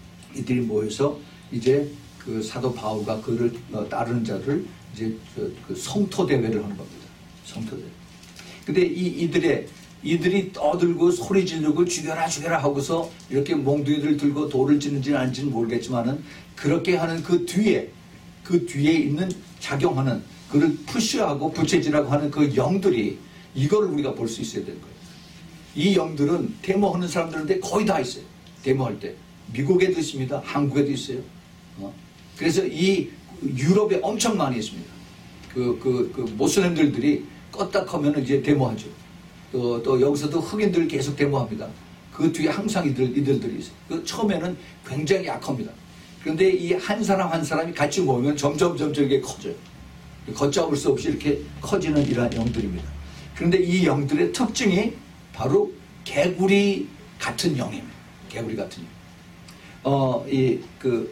이들이 모여서 이제 그 사도 바울과 그를 따르는 자를 이제 그 성토 대회를 하는 겁니다. 성토대. 근데 이 이들의 이들이 떠들고 소리 지르고 죽여라 죽여라 하고서 이렇게 몽둥이들 들고 돌을 지는지는 아닌지는 모르겠지만은 그렇게 하는 그 뒤에 그 뒤에 있는 작용하는 그를 푸시하고 부채질하고 하는 그 영들이 이거를 우리가 볼 수 있어야 되는 거예요. 이 영들은 데모하는 사람들한테 거의 다 있어요. 데모할 때 미국에도 있습니다. 한국에도 있어요. 어? 그래서 이 유럽에 엄청 많이 있습니다. 그 그 그 모슬렘들들이 껐다 하면은 이제 데모하죠. 또, 또 여기서도 흑인들 계속 데모합니다. 그 뒤에 항상 이들, 이들들이 있어요. 그 처음에는 굉장히 약합니다. 그런데 이 한 사람 한 사람이 같이 모이면 점점 점점 이게 커져요. 걷잡을 수 없이 이렇게 커지는 이러한 영들입니다. 그런데 이 영들의 특징이 바로 개구리 같은 영입니다. 개구리 같은 영. 어, 이, 그,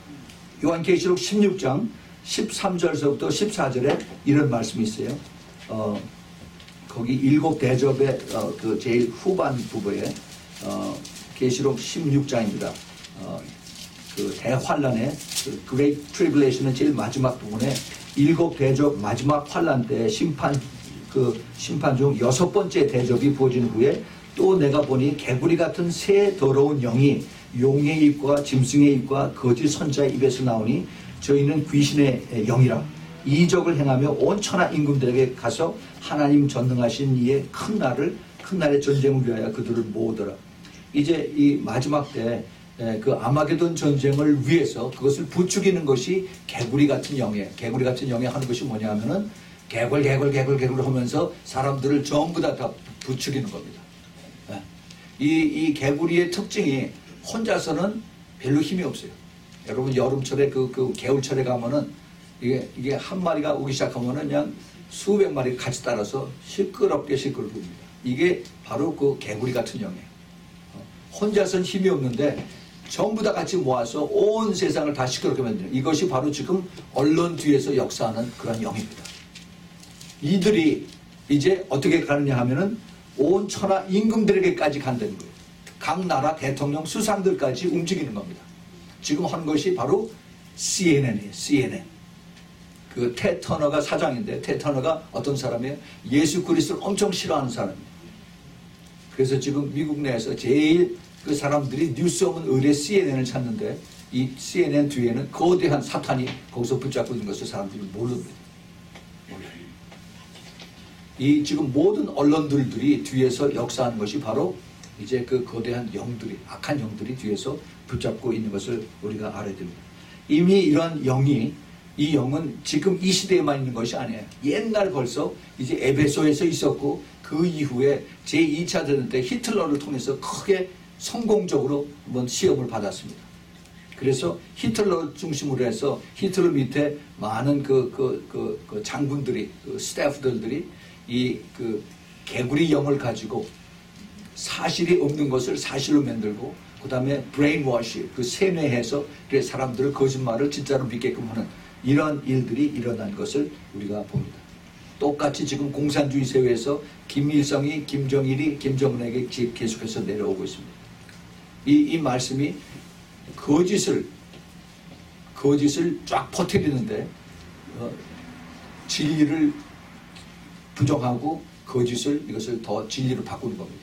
요한계시록 십육 장 십삼 절서부터 십사 절에 이런 말씀이 있어요. 어, 거기 일곱 대접의 어, 그 제일 후반 부분에 어, 계시록 십육 장입니다. 어, 그 대환란의 그 Great Tribulation은 제일 마지막 부분에 일곱 대접 마지막 환란 때 심판 그 심판 중 여섯 번째 대접이 부어진 후에 또 내가 보니 개구리 같은 새 더러운 영이 용의 입과 짐승의 입과 거짓 선자의 입에서 나오니 저희는 귀신의 영이라 이적을 행하며 온 천하 임금들에게 가서 하나님 전능하신 이의 큰 날을 큰 날의 전쟁을 위하여 그들을 모으더라. 이제 이 마지막 때 그 아마게돈 전쟁을 위해서 그것을 부추기는 것이 개구리 같은 영이에요. 개구리 같은 영이 하는 것이 뭐냐 하면은 개굴 개굴 개굴 개굴 하면서 사람들을 전부 다, 다 부추기는 겁니다. 이, 이 개구리의 특징이 혼자서는 별로 힘이 없어요. 여러분 여름철에 그, 그 겨울철에 가면은 이게, 이게 한 마리가 오기 시작하면은 그냥 수백 마리 같이 따라서 시끄럽게 시끄럽습니다. 이게 바로 그 개구리 같은 영이에요. 혼자서는 힘이 없는데 전부 다 같이 모아서 온 세상을 다 시끄럽게 만드는 이것이 바로 지금 언론 뒤에서 역사하는 그런 영입니다. 이들이 이제 어떻게 가느냐 하면은 온 천하 임금들에게까지 간다는 거예요. 각 나라 대통령 수상들까지 움직이는 겁니다. 지금 한 것이 바로 씨엔엔이에요. 씨엔엔. 그 테 터너가 사장인데 테 터너가 어떤 사람이에요? 예수 그리스도를 엄청 싫어하는 사람이에요. 그래서 지금 미국 내에서 제일 그 사람들이 뉴스 오면 의뢰 씨엔엔을 찾는데 이 씨엔엔 뒤에는 거대한 사탄이 거기서 붙잡고 있는 것을 사람들이 모릅니다. 몰라요. 이 지금 모든 언론들들이 뒤에서 역사하는 것이 바로 이제 그 거대한 영들이 악한 영들이 뒤에서 붙잡고 있는 것을 우리가 알아야 됩니다. 이미 이런 영이 이 영은 지금 이 시대에만 있는 것이 아니에요. 옛날 벌써 이제 에베소에서 있었고 그 이후에 제이 차 대전 때 히틀러를 통해서 크게 성공적으로 한번 시험을 받았습니다. 그래서 히틀러 중심으로 해서 히틀러 밑에 많은 그, 그, 그, 그 장군들이, 그 스태프들들이 이 그 개구리 영을 가지고 사실이 없는 것을 사실로 만들고 그 다음에 브레인워시, 그 세뇌해서 그 사람들을 거짓말을 진짜로 믿게끔 하는 이런 일들이 일어난 것을 우리가 봅니다. 똑같이 지금 공산주의 사회에서 김일성이 김정일이 김정은에게 계속해서 내려오고 있습니다. 이, 이 말씀이 거짓을 거짓을 쫙 퍼뜨리는데 어, 진리를 부정하고 거짓을 이것을 더 진리로 바꾸는 겁니다.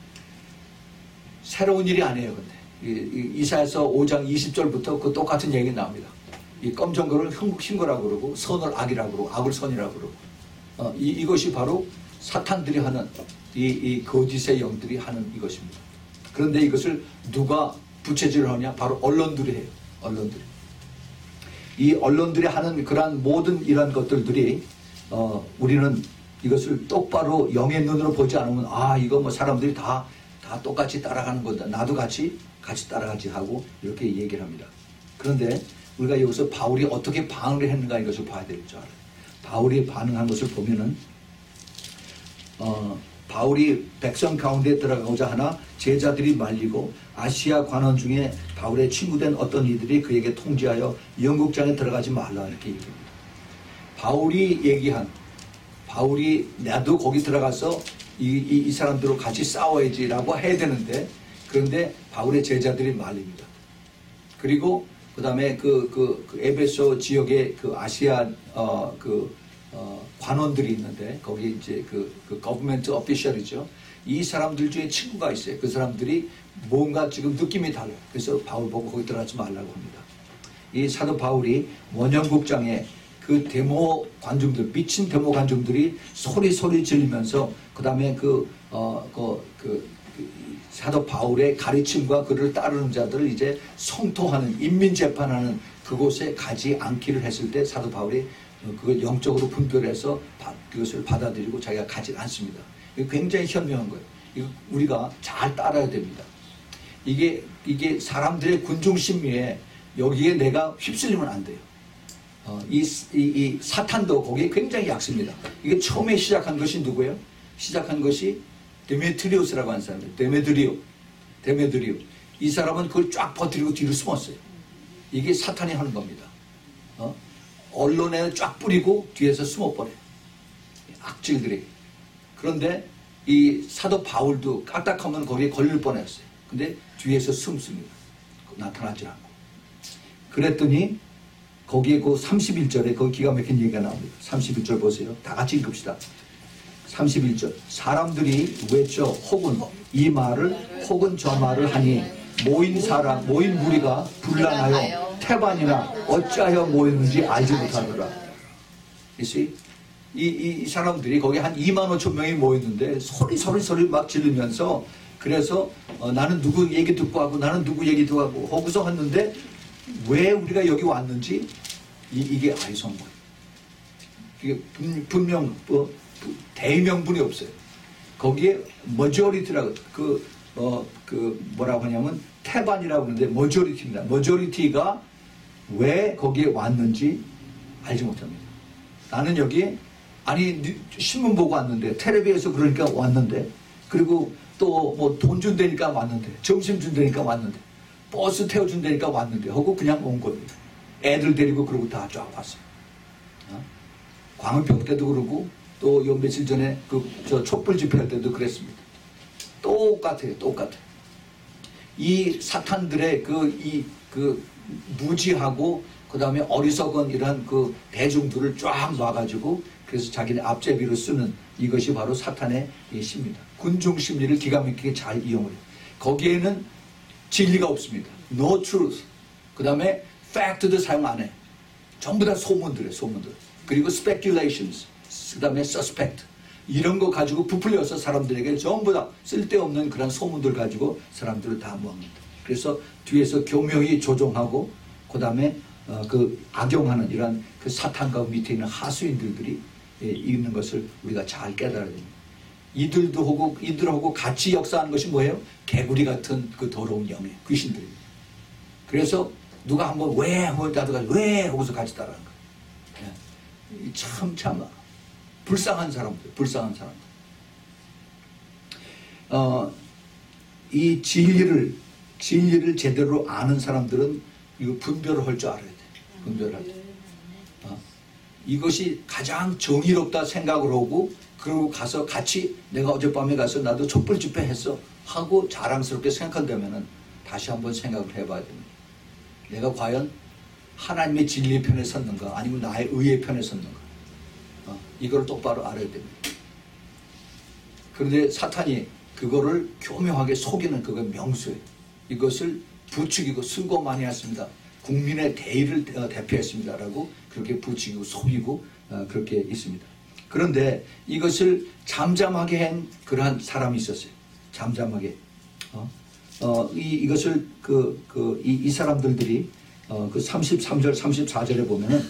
새로운 일이 아니에요. 근데 이, 이, 이사야서 오 장 이십 절부터 그 똑같은 얘기 나옵니다. 이 검정 거를 흰거라고 그러고 선을 악이라고 그러고 악을 선이라고 그러고 어, 이, 이것이 바로 사탄들이 하는 이, 이 거짓의 영들이 하는 이것입니다. 그런데 이것을 누가 부채질을 하냐? 바로 언론들이 해요. 언론들이. 이 언론들이 하는 그러한 모든 이런 것들들이 어, 우리는 이것을 똑바로 영의 눈으로 보지 않으면 아 이거 뭐 사람들이 다, 다 똑같이 따라가는 거다. 나도 같이 같이 따라가지 하고 이렇게 얘기를 합니다. 그런데 우리가 여기서 바울이 어떻게 반응을 했는가 이것을 봐야 될 줄 알아요. 바울이 반응한 것을 보면은 어, 바울이 백성 가운데 들어가고자 하나 제자들이 말리고 아시아 관원 중에 바울의 친구된 어떤 이들이 그에게 통지하여 영국장에 들어가지 말라 이렇게 얘기합니다. 바울이 얘기한 바울이 나도 거기 들어가서 이, 이, 이 사람들과 같이 싸워야지라고 해야 되는데 그런데 바울의 제자들이 말립니다. 그리고 그 다음에 그, 그, 그 에베소 지역의 그 아시아 어, 그 어, 관원들이 있는데 거기 이제 그, 그 거버먼트 오피셜이죠. 이 사람들 중에 친구가 있어요. 그 사람들이 뭔가 지금 느낌이 달라요. 그래서 바울 보고 거기 들어가지 말라고 합니다. 이 사도 바울이 원형국장에 그 데모 관중들, 미친 데모 관중들이 소리 소리 지르면서 그 다음에 그, 어, 그, 그, 그 사도 바울의 가르침과 그를 따르는 자들을 이제 성토하는 인민재판하는 그곳에 가지 않기를 했을 때 사도 바울이 그걸 영적으로 분별해서 그것을 받아들이고 자기가 가지 않습니다. 이거 굉장히 현명한 거예요. 이거 우리가 잘 따라야 됩니다. 이게, 이게 사람들의 군중심리에 여기에 내가 휩쓸리면 안 돼요. 어, 이, 이, 이 사탄도 거기에 굉장히 약습니다. 이게 처음에 시작한 것이 누구예요? 시작한 것이 데메트리오스라고 하는 사람이에요. 데메드리오. 데메드리오. 이 사람은 그걸 쫙 버티고 뒤로 숨었어요. 이게 사탄이 하는 겁니다. 어? 언론에 쫙 뿌리고 뒤에서 숨어버려요. 악질들이. 그런데 이 사도 바울도 까딱하면 거기에 걸릴 뻔했어요. 근데 뒤에서 숨습니다. 나타나지 않고. 그랬더니 거기에 그 삼십일 절에 그 기가 막힌 얘기가 나옵니다. 삼십일 절 보세요. 다 같이 읽읍시다. 삼십일 절. 사람들이 외쳐 혹은 이 말을 혹은 저 말을 하니 모인 사람, 모인 무리가 분란하여 태반이나 어찌하여 모였는지 알지 못하더라. You see? 이, 이, 이 사람들이 거기 한 이만 오천 명이 모였는데 소리 소리 소리 막 지르면서 그래서 어, 나는 누구 얘기 듣고 하고 나는 누구 얘기 듣고 하고 거기서 했는데 왜 우리가 여기 왔는지 이, 이게 알성 거예요. 이게 분, 분명 뭐, 대명분이 없어요. 거기에 머저리티라고 그, 어, 그 뭐라고 하냐면 태반이라고 하는데 머저리티입니다. 머저리티가 왜 거기에 왔는지 알지 못합니다. 나는 여기 아니 신문 보고 왔는데 텔레비에서 그러니까 왔는데 그리고 또 뭐 돈 준다니까 왔는데 점심 준다니까 왔는데 버스 태워준다니까 왔는데 하고 그냥 온 거예요. 애들 데리고 그러고 다 쫙 왔어요. 어? 광운병 때도 그러고 또 요 며칠 전에 그 저 촛불 집회할 때도 그랬습니다. 똑같아요. 똑같아요. 이 사탄들의 그 이 그 무지하고 그 다음에 어리석은 이런 그 대중들을 쫙 놔가지고 그래서 자기네 앞제비로 쓰는 이것이 바로 사탄의 심리다. 군중 심리를 기가 막히게 잘 이용을 해요. 거기에는 진리가 없습니다. No truth. 그 다음에 fact도 사용 안 해. 전부 다 소문들이에요. 소문들. 그리고 speculations. 그 다음에 suspect. 이런 거 가지고 부풀려서 사람들에게 전부 다 쓸데없는 그런 소문들 가지고 사람들을 다 모읍니다. 그래서 뒤에서 교묘히 조종하고 그 다음에 어, 그 악용하는 이런 그 사탄과 밑에 있는 하수인들이 예, 있는 것을 우리가 잘 깨달아야 됩니다. 이들도 하고 이들하고 같이 역사하는 것이 뭐예요? 개구리 같은 그 더러운 영이에요. 귀신들입니다. 그래서 누가 한번 왜 하고 나도 왜 하고서 같이 따라하는 거예요. 예. 참 참 불쌍한 사람들, 불쌍한 사람들. 어, 이 진리를 진리를 제대로 아는 사람들은 이거 분별을 할 줄 알아야 돼. 분별을 할 줄. 어? 이것이 가장 정의롭다 생각을 하고 그러고 가서 같이 내가 어젯밤에 가서 나도 촛불 집회 했어 하고 자랑스럽게 생각한다면은 다시 한번 생각을 해봐야 됩니다. 내가 과연 하나님의 진리의 편에 섰는가 아니면 나의 의의 편에 섰는가 어? 이걸 똑바로 알아야 됩니다. 그런데 사탄이 그거를 교묘하게 속이는 그거 명수예요. 이것을 부추기고 수고 많이 했습니다. 국민의 대의를 대표했습니다라고 그렇게 부추기고 속이고 그렇게 있습니다. 그런데 이것을 잠잠하게 한 그러한 사람이 있었어요. 잠잠하게. 어? 어, 이, 이것을 그, 그, 이, 이 사람들이 어, 그 삼십삼 절, 삼십사 절에 보면은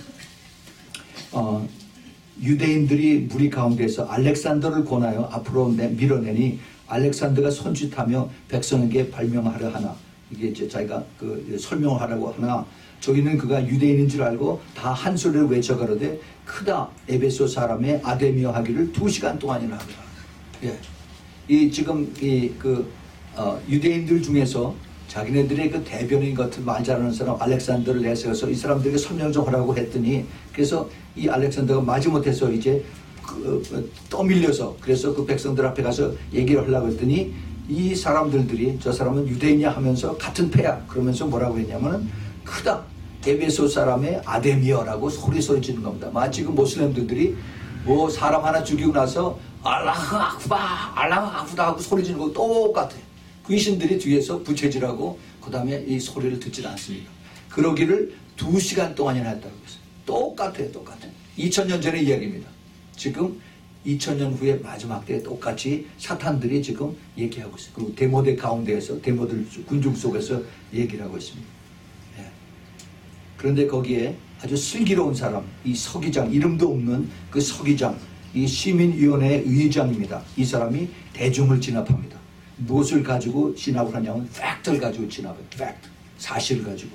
어, 유대인들이 무리 가운데서 알렉산더를 권하여 앞으로 내, 밀어내니 알렉산더가 손짓하며 백성에게 발명하려 하나 이게 이제 자기가 그 설명을 하라고 하나 저기는 그가 유대인인 줄 알고 다 한 소리를 외쳐가로되 크다 에베소 사람의 아데미어 하기를 두 시간 동안이나 하더라. 예. 이 지금 이 그 어, 유대인들 중에서 자기네들의 그 대변인 같은 말 잘하는 사람 알렉산더를 내세워서 이 사람들에게 설명 좀 하라고 했더니 그래서 이 알렉산더가 마지못해서 이제 그, 어, 떠밀려서 그래서 그 백성들 앞에 가서 얘기를 하려고 했더니 이 사람들들이 저 사람은 유대인이야 하면서 같은 패야 그러면서 뭐라고 했냐면은 크다 에베소 사람의 아데미어라고 소리 소리 지는 겁니다. 마치 그 모슬렘들이 뭐 사람 하나 죽이고 나서 알라흐 아쿠바 알라흐 아쿠다 하고 소리 지는 거 똑같아. 귀신들이 뒤에서 부채질하고 그 다음에 이 소리를 듣질 않습니다. 그러기를 두 시간 동안이나 했다고 했어요. 똑같아요. 똑같아요. 이천 년 전의 이야기입니다. 지금 이천 년 후에 마지막 때에 똑같이 사탄들이 지금 얘기하고 있어요. 그리고 데모대 가운데에서 데모들 군중 속에서 얘기를 하고 있습니다. 예. 그런데 거기에 아주 슬기로운 사람 이 서기장 이름도 없는 그 서기장 이 시민위원회의 의장입니다. 이 사람이 대중을 진압합니다. 무엇을 가지고 진압을 하냐면 팩트를 가지고 진압해요. 팩트 사실을 가지고.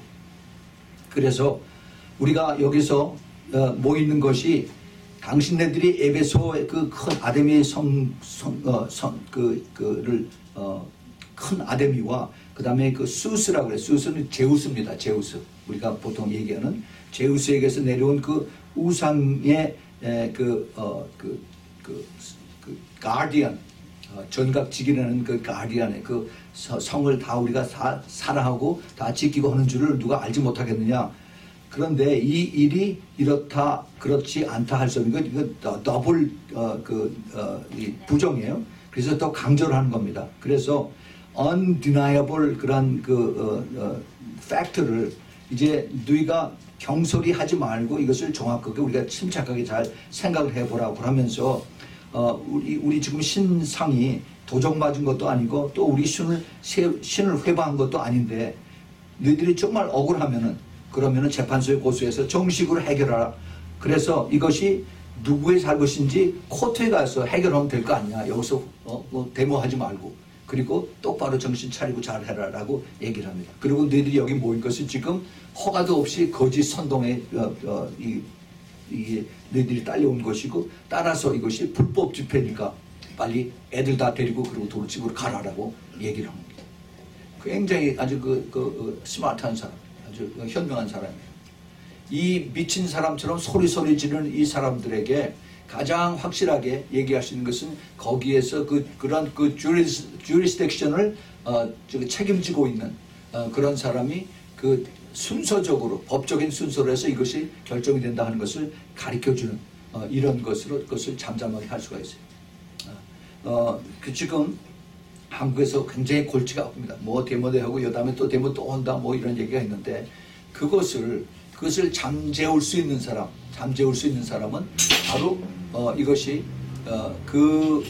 그래서 우리가 여기서 어, 모이는 것이 당신네들이 에베소의 그 큰 아데미 성, 성, 어, 성, 그, 그를, 어, 큰 아데미와 그 다음에 그 수스라고 그래요. 수스는 제우스입니다. 제우스. 우리가 보통 얘기하는 제우스에게서 내려온 그 우상의 에, 그, 어, 그, 그, 그, 가디언, 어, 전각지기라는 그 가디안의 그 서, 성을 다 우리가 다 사랑하고 다 지키고 하는 줄을 누가 알지 못하겠느냐. 그런데 이 일이 이렇다 그렇지 않다 할 수 없는 건 이거 더블 어, 그 어, 이 부정이에요. 그래서 더 강조를 하는 겁니다. 그래서 undeniable 그런 그 어, 어, 팩트를 이제 너희가 경솔히 하지 말고 이것을 정확하게 우리가 침착하게 잘 생각을 해보라고 하면서 어, 우리 우리 지금 신상이 도적 맞은 것도 아니고 또 우리 신을 신을 회방한 것도 아닌데 너희들이 정말 억울하면은 그러면은 재판소에 고소해서 정식으로 해결하라. 그래서 이것이 누구의 잘못인지 코트에 가서 해결하면 될 거 아니야. 여기서 어, 뭐 데모하지 말고. 그리고 똑바로 정신 차리고 잘해라라고 얘기를 합니다. 그리고 너희들이 여기 모인 것은 지금 허가도 없이 거짓 선동에 어, 어, 이, 이 너희들이 딸려온 것이고 따라서 이것이 불법 집회니까 빨리 애들 다 데리고 그리고 도로집으로 가라라고 얘기를 합니다. 굉장히 아주 그, 그, 그 스마트한 사람. 아주 현명한 사람이에요. 이 미친 사람처럼 소리소리 지르는 이 사람들에게 가장 확실하게 얘기할 수 있는 것은 거기에서 그, 그런 그 주리스, 주리스딕션을 어, 책임지고 있는 어, 그런 사람이 그 순서적으로 법적인 순서로 해서 이것이 결정이 된다 하는 것을 가르쳐주는 어, 이런 것으로 그것을 잠잠하게 할 수가 있어요. 어, 그 지금 한국에서 굉장히 골치가 아픕니다. 뭐 데모대하고 여다음에 또 데모 또 온다 뭐 이런 얘기가 있는데 그것을 그것을 잠재울 수 있는 사람, 잠재울 수 있는 사람은 바로 어, 이것이 어, 그,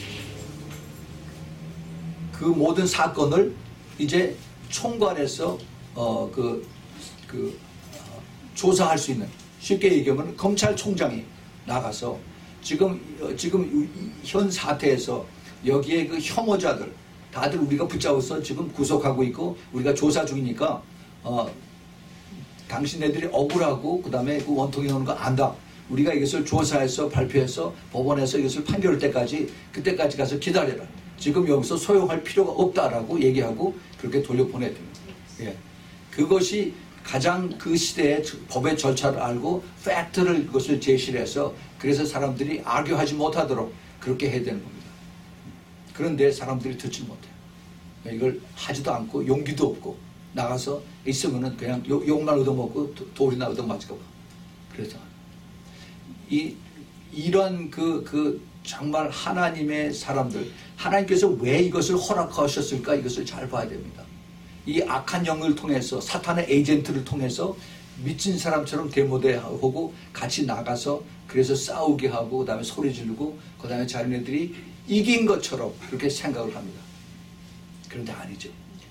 그 모든 사건을 이제 총괄해서 어, 그, 그 어, 조사할 수 있는 쉽게 얘기하면 검찰총장이 나가서 지금 어, 지금 현 사태에서 여기에 그 혐오자들 다들 우리가 붙잡아서 지금 구속하고 있고 우리가 조사 중이니까 어, 당신네들이 억울하고 그 다음에 그 원통이 오는 거 안다. 우리가 이것을 조사해서 발표해서 법원에서 이것을 판결할 때까지 그때까지 가서 기다려라. 지금 여기서 소용할 필요가 없다라고 얘기하고 그렇게 돌려보내야 됩니다. 예. 그것이 가장 그 시대의 법의 절차를 알고 팩트를 그것을 제시를 해서 그래서 사람들이 악유하지 못하도록 그렇게 해야 되는 겁니다. 그런데 사람들이 듣지 못해요. 이걸 하지도 않고 용기도 없고 나가서 있으면은 그냥 욕만 얻어먹고 돌이나 얻어맞고 그래서 이 이런 그, 그 정말 하나님의 사람들 하나님께서 왜 이것을 허락하셨을까 이것을 잘 봐야 됩니다. 이 악한 영을 통해서 사탄의 에이전트를 통해서 미친 사람처럼 데모대하고 같이 나가서 그래서 싸우게 하고 그 다음에 소리 지르고 그 다음에 자기네들이 이긴 것처럼 그렇게 생각을 합니다. 그런데 아니죠.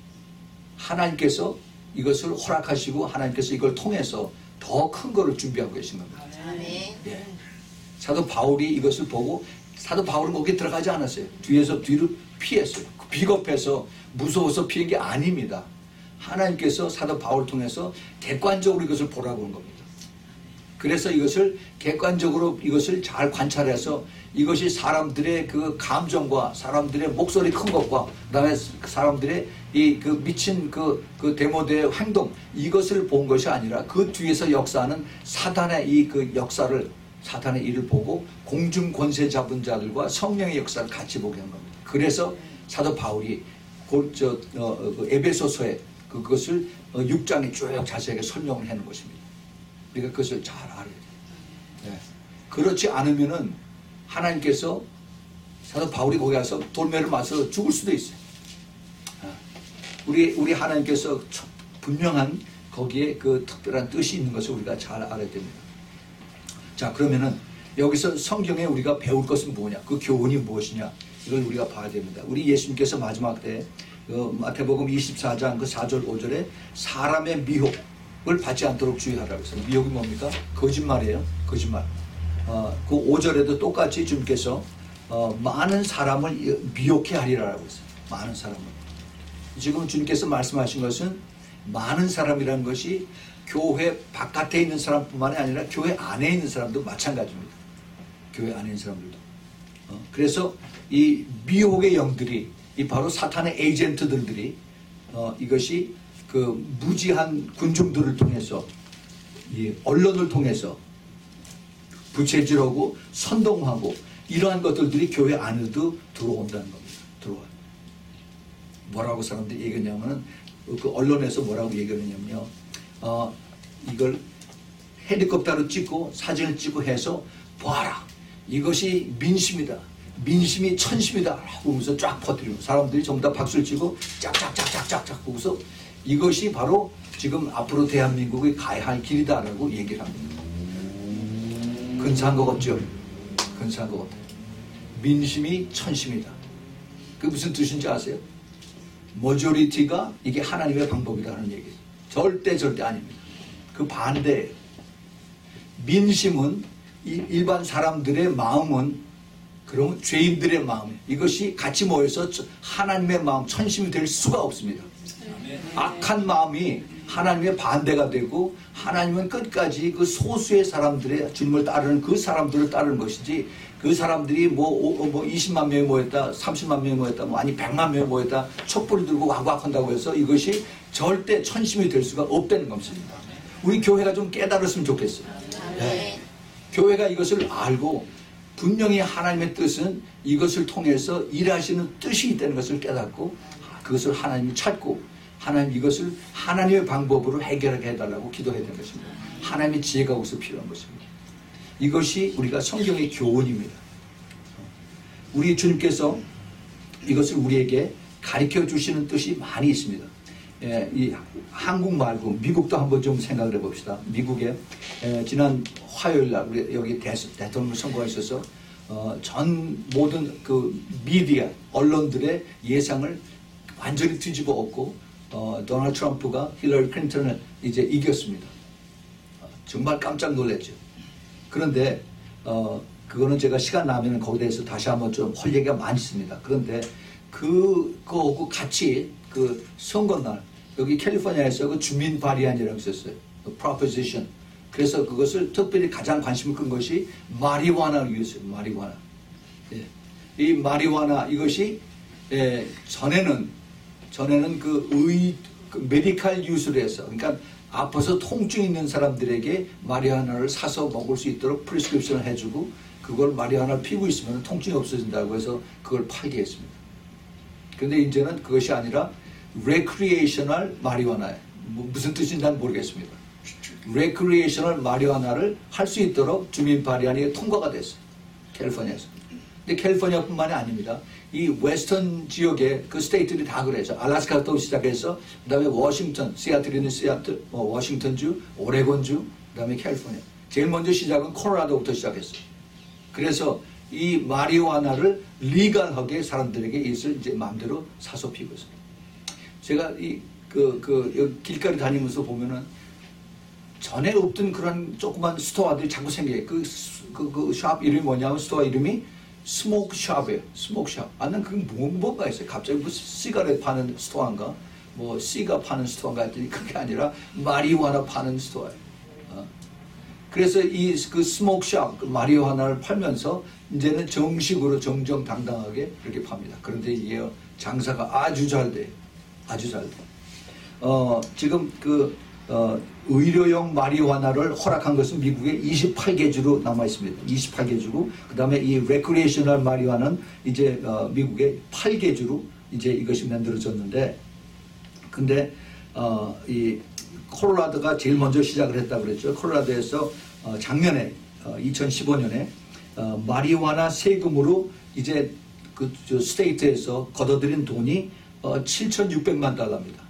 하나님께서 이것을 허락하시고 하나님께서 이걸 통해서 더 큰 거를 준비하고 계신 겁니다. 예. 사도 바울이 이것을 보고 사도 바울은 거기에 들어가지 않았어요. 뒤에서 뒤로 피했어요. 비겁해서 무서워서 피한 게 아닙니다. 하나님께서 사도 바울을 통해서 객관적으로 이것을 보라고 한 겁니다. 그래서 이것을 객관적으로 이것을 잘 관찰해서 이것이 사람들의 그 감정과 사람들의 목소리 큰 것과 그다음에 사람들의 이 그 미친 그, 그 데모대의 행동 이것을 본 것이 아니라 그 뒤에서 역사하는 사단의 이 그 역사를 사탄의 일을 보고 공중 권세 잡은 자들과 성령의 역사를 같이 보게 한 겁니다. 그래서 사도 바울이 곧 저 어, 그 에베소서에 그것을 육 장에 쭉 자세하게 설명을 해놓은 것입니다. 우리가 그것을 잘 알아야 돼요. 네. 그렇지 않으면은 하나님께서 사도 바울이 거기 가서 돌매를 맞아서 죽을 수도 있어요. 우리 우리 하나님께서 분명한 거기에 그 특별한 뜻이 있는 것을 우리가 잘 알아야 됩니다. 자, 그러면은 여기서 성경에 우리가 배울 것은 뭐냐? 그 교훈이 무엇이냐? 이걸 우리가 봐야 됩니다. 우리 예수님께서 마지막 때 그 마태복음 이십사 장 그 사 절 오 절에 사람의 미혹을 받지 않도록 주의하라고 했어요. 미혹이 뭡니까? 거짓말이에요. 거짓말. 어, 그 오 절에도 똑같이 주님께서 어, 많은 사람을 미혹해 하리라고 했어요. 많은 사람을. 지금 주님께서 말씀하신 것은 많은 사람이라는 것이 교회 바깥에 있는 사람뿐만이 아니라 교회 안에 있는 사람도 마찬가지입니다. 교회 안에 있는 사람들도. 어, 그래서 이 미혹의 영들이 이 바로 사탄의 에이전트들이 어, 이것이 그 무지한 군중들을 통해서 이 언론을 통해서 부채질하고 선동하고 이러한 것들이 교회 안에도 들어온다는 겁니다. 들어와요. 뭐라고 사람들이 얘기하냐면은 그 언론에서 뭐라고 얘기하냐면요. 어, 이걸 헬리콥터로 찍고 사진을 찍고 해서 봐라. 이것이 민심이다. 민심이 천심이다. 하면서 쫙 퍼뜨리고 사람들이 전부 다 박수를 치고 짝짝짝짝짝짝 보고서 이것이 바로 지금 앞으로 대한민국이 가야 할 길이다라고 얘기를 합니다. 근사한 것 같죠? 근사한 것 같아요. 민심이 천심이다. 그게 무슨 뜻인지 아세요? 머저리티가 이게 하나님의 방법이라는 얘기예요. 절대 절대 아닙니다. 그 반대예요. 민심은 일반 사람들의 마음은 그러면 죄인들의 마음, 이것이 같이 모여서 하나님의 마음, 천심이 될 수가 없습니다. 악한 마음이 하나님의 반대가 되고 하나님은 끝까지 그 소수의 사람들의 주님을 따르는 그 사람들을 따르는 것이지 그 사람들이 뭐, 뭐 이십만 명이 모였다, 삼십만 명이 모였다, 뭐 아니 백만 명이 모였다, 촛불을 들고 와구와한다고 해서 이것이 절대 천심이 될 수가 없다는 것입니다. 우리 교회가 좀 깨달았으면 좋겠어요. 네. 교회가 이것을 알고 분명히 하나님의 뜻은 이것을 통해서 일하시는 뜻이 있다는 것을 깨닫고 그것을 하나님이 찾고 하나님 이것을 하나님의 방법으로 해결하게 해달라고 기도해야 되는 것입니다. 하나님의 지혜가 우선 필요한 것입니다. 이것이 우리가 성경의 교훈입니다. 우리 주님께서 이것을 우리에게 가르쳐 주시는 뜻이 많이 있습니다. 예, 이 한국 말고 미국도 한번 좀 생각을 해봅시다. 미국에 예, 지난 화요일 날 우리 여기 대, 대통령 선거가 있어서 어, 전 모든 그 미디어 언론들의 예상을 완전히 뒤집어 엎고 어, 도널드 트럼프가 힐러리 클린턴을 이제 이겼습니다. 어, 정말 깜짝 놀랐죠. 그런데 어, 그거는 제가 시간 나면 거기에 대해서 다시 한번 좀 할 얘기가 많이 있습니다. 그런데 그, 그거하고 같이 그 선거날 여기 캘리포니아에서 그 주민 발의안이라고 있었어요. 그 proposition. 그래서 그것을 특별히 가장 관심을 끈 것이 마리화나 유였어요. 마리화나. 예. 이 마리화나 이것이 예, 전에는 전에는 그 의, 그 메디칼 유스를 해서 그러니까 아파서 통증 있는 사람들에게 마리화나를 사서 먹을 수 있도록 프리스크립션을 해주고 그걸 마리화나를 피고 있으면 통증이 없어진다고 해서 그걸 팔게 했습니다. 그런데 이제는 그것이 아니라 레크리에이셔널 마리화나예요. 뭐 무슨 뜻인지 난 모르겠습니다. 레크리에이셔널 마리화나를 할 수 있도록 주민 발의안이 통과가 됐어요. 캘리포니아에서. 근데 캘리포니아뿐만이 아닙니다. 이 웨스턴 지역의 그 스테이트들이 다 그래죠. 알래스카부터 시작해서 그 다음에 워싱턴, 시애틀이는 시애틀, 뭐 워싱턴주, 오레곤주, 그 다음에 캘리포니아. 제일 먼저 시작은 콜로라도부터 시작했어요. 그래서 이 마리화나를 리갈하게 사람들에게 이것을 이제 마음대로 사서 피고 있어요. 제가 이 그 그 길거리 다니면서 보면은 전에 없던 그런 조그만 스토어들이 자꾸 생겨요. 그 그 그 샵 이름이 뭐냐면 스토어 이름이 스모크 샵이에요. 스모크 샵. 아, 난 그게 뭐, 뭐가 있어요. 갑자기 무슨 시가렛 파는 스토어인가? 뭐 시가 파는 스토어인가 했더니 그게 아니라 마리화나 파는 스토어예요. 어? 그래서 이 그 스모크 샵, 그 마리화나를 팔면서 이제는 정식으로 정정당당하게 이렇게 팝니다. 그런데 이게 장사가 아주 잘 돼요. 아주 잘 돼요. 어, 지금 그 어, 의료용 마리화나를 허락한 것은 미국의 이십팔 개 주로 남아 있습니다. 이십팔 개 주고 그 다음에 이 레크리에이셔널 마리화나는 이제 어, 미국의 팔 개 주로 이제 이것이 만들어졌는데, 근데 어, 이 콜로라도가 제일 먼저 시작을 했다고 그랬죠. 콜로라도에서 어, 작년에 어, 이천십오 년에 어, 마리화나 세금으로 이제 그 저 스테이트에서 걷어들인 돈이 어, 칠천육백만 달러입니다.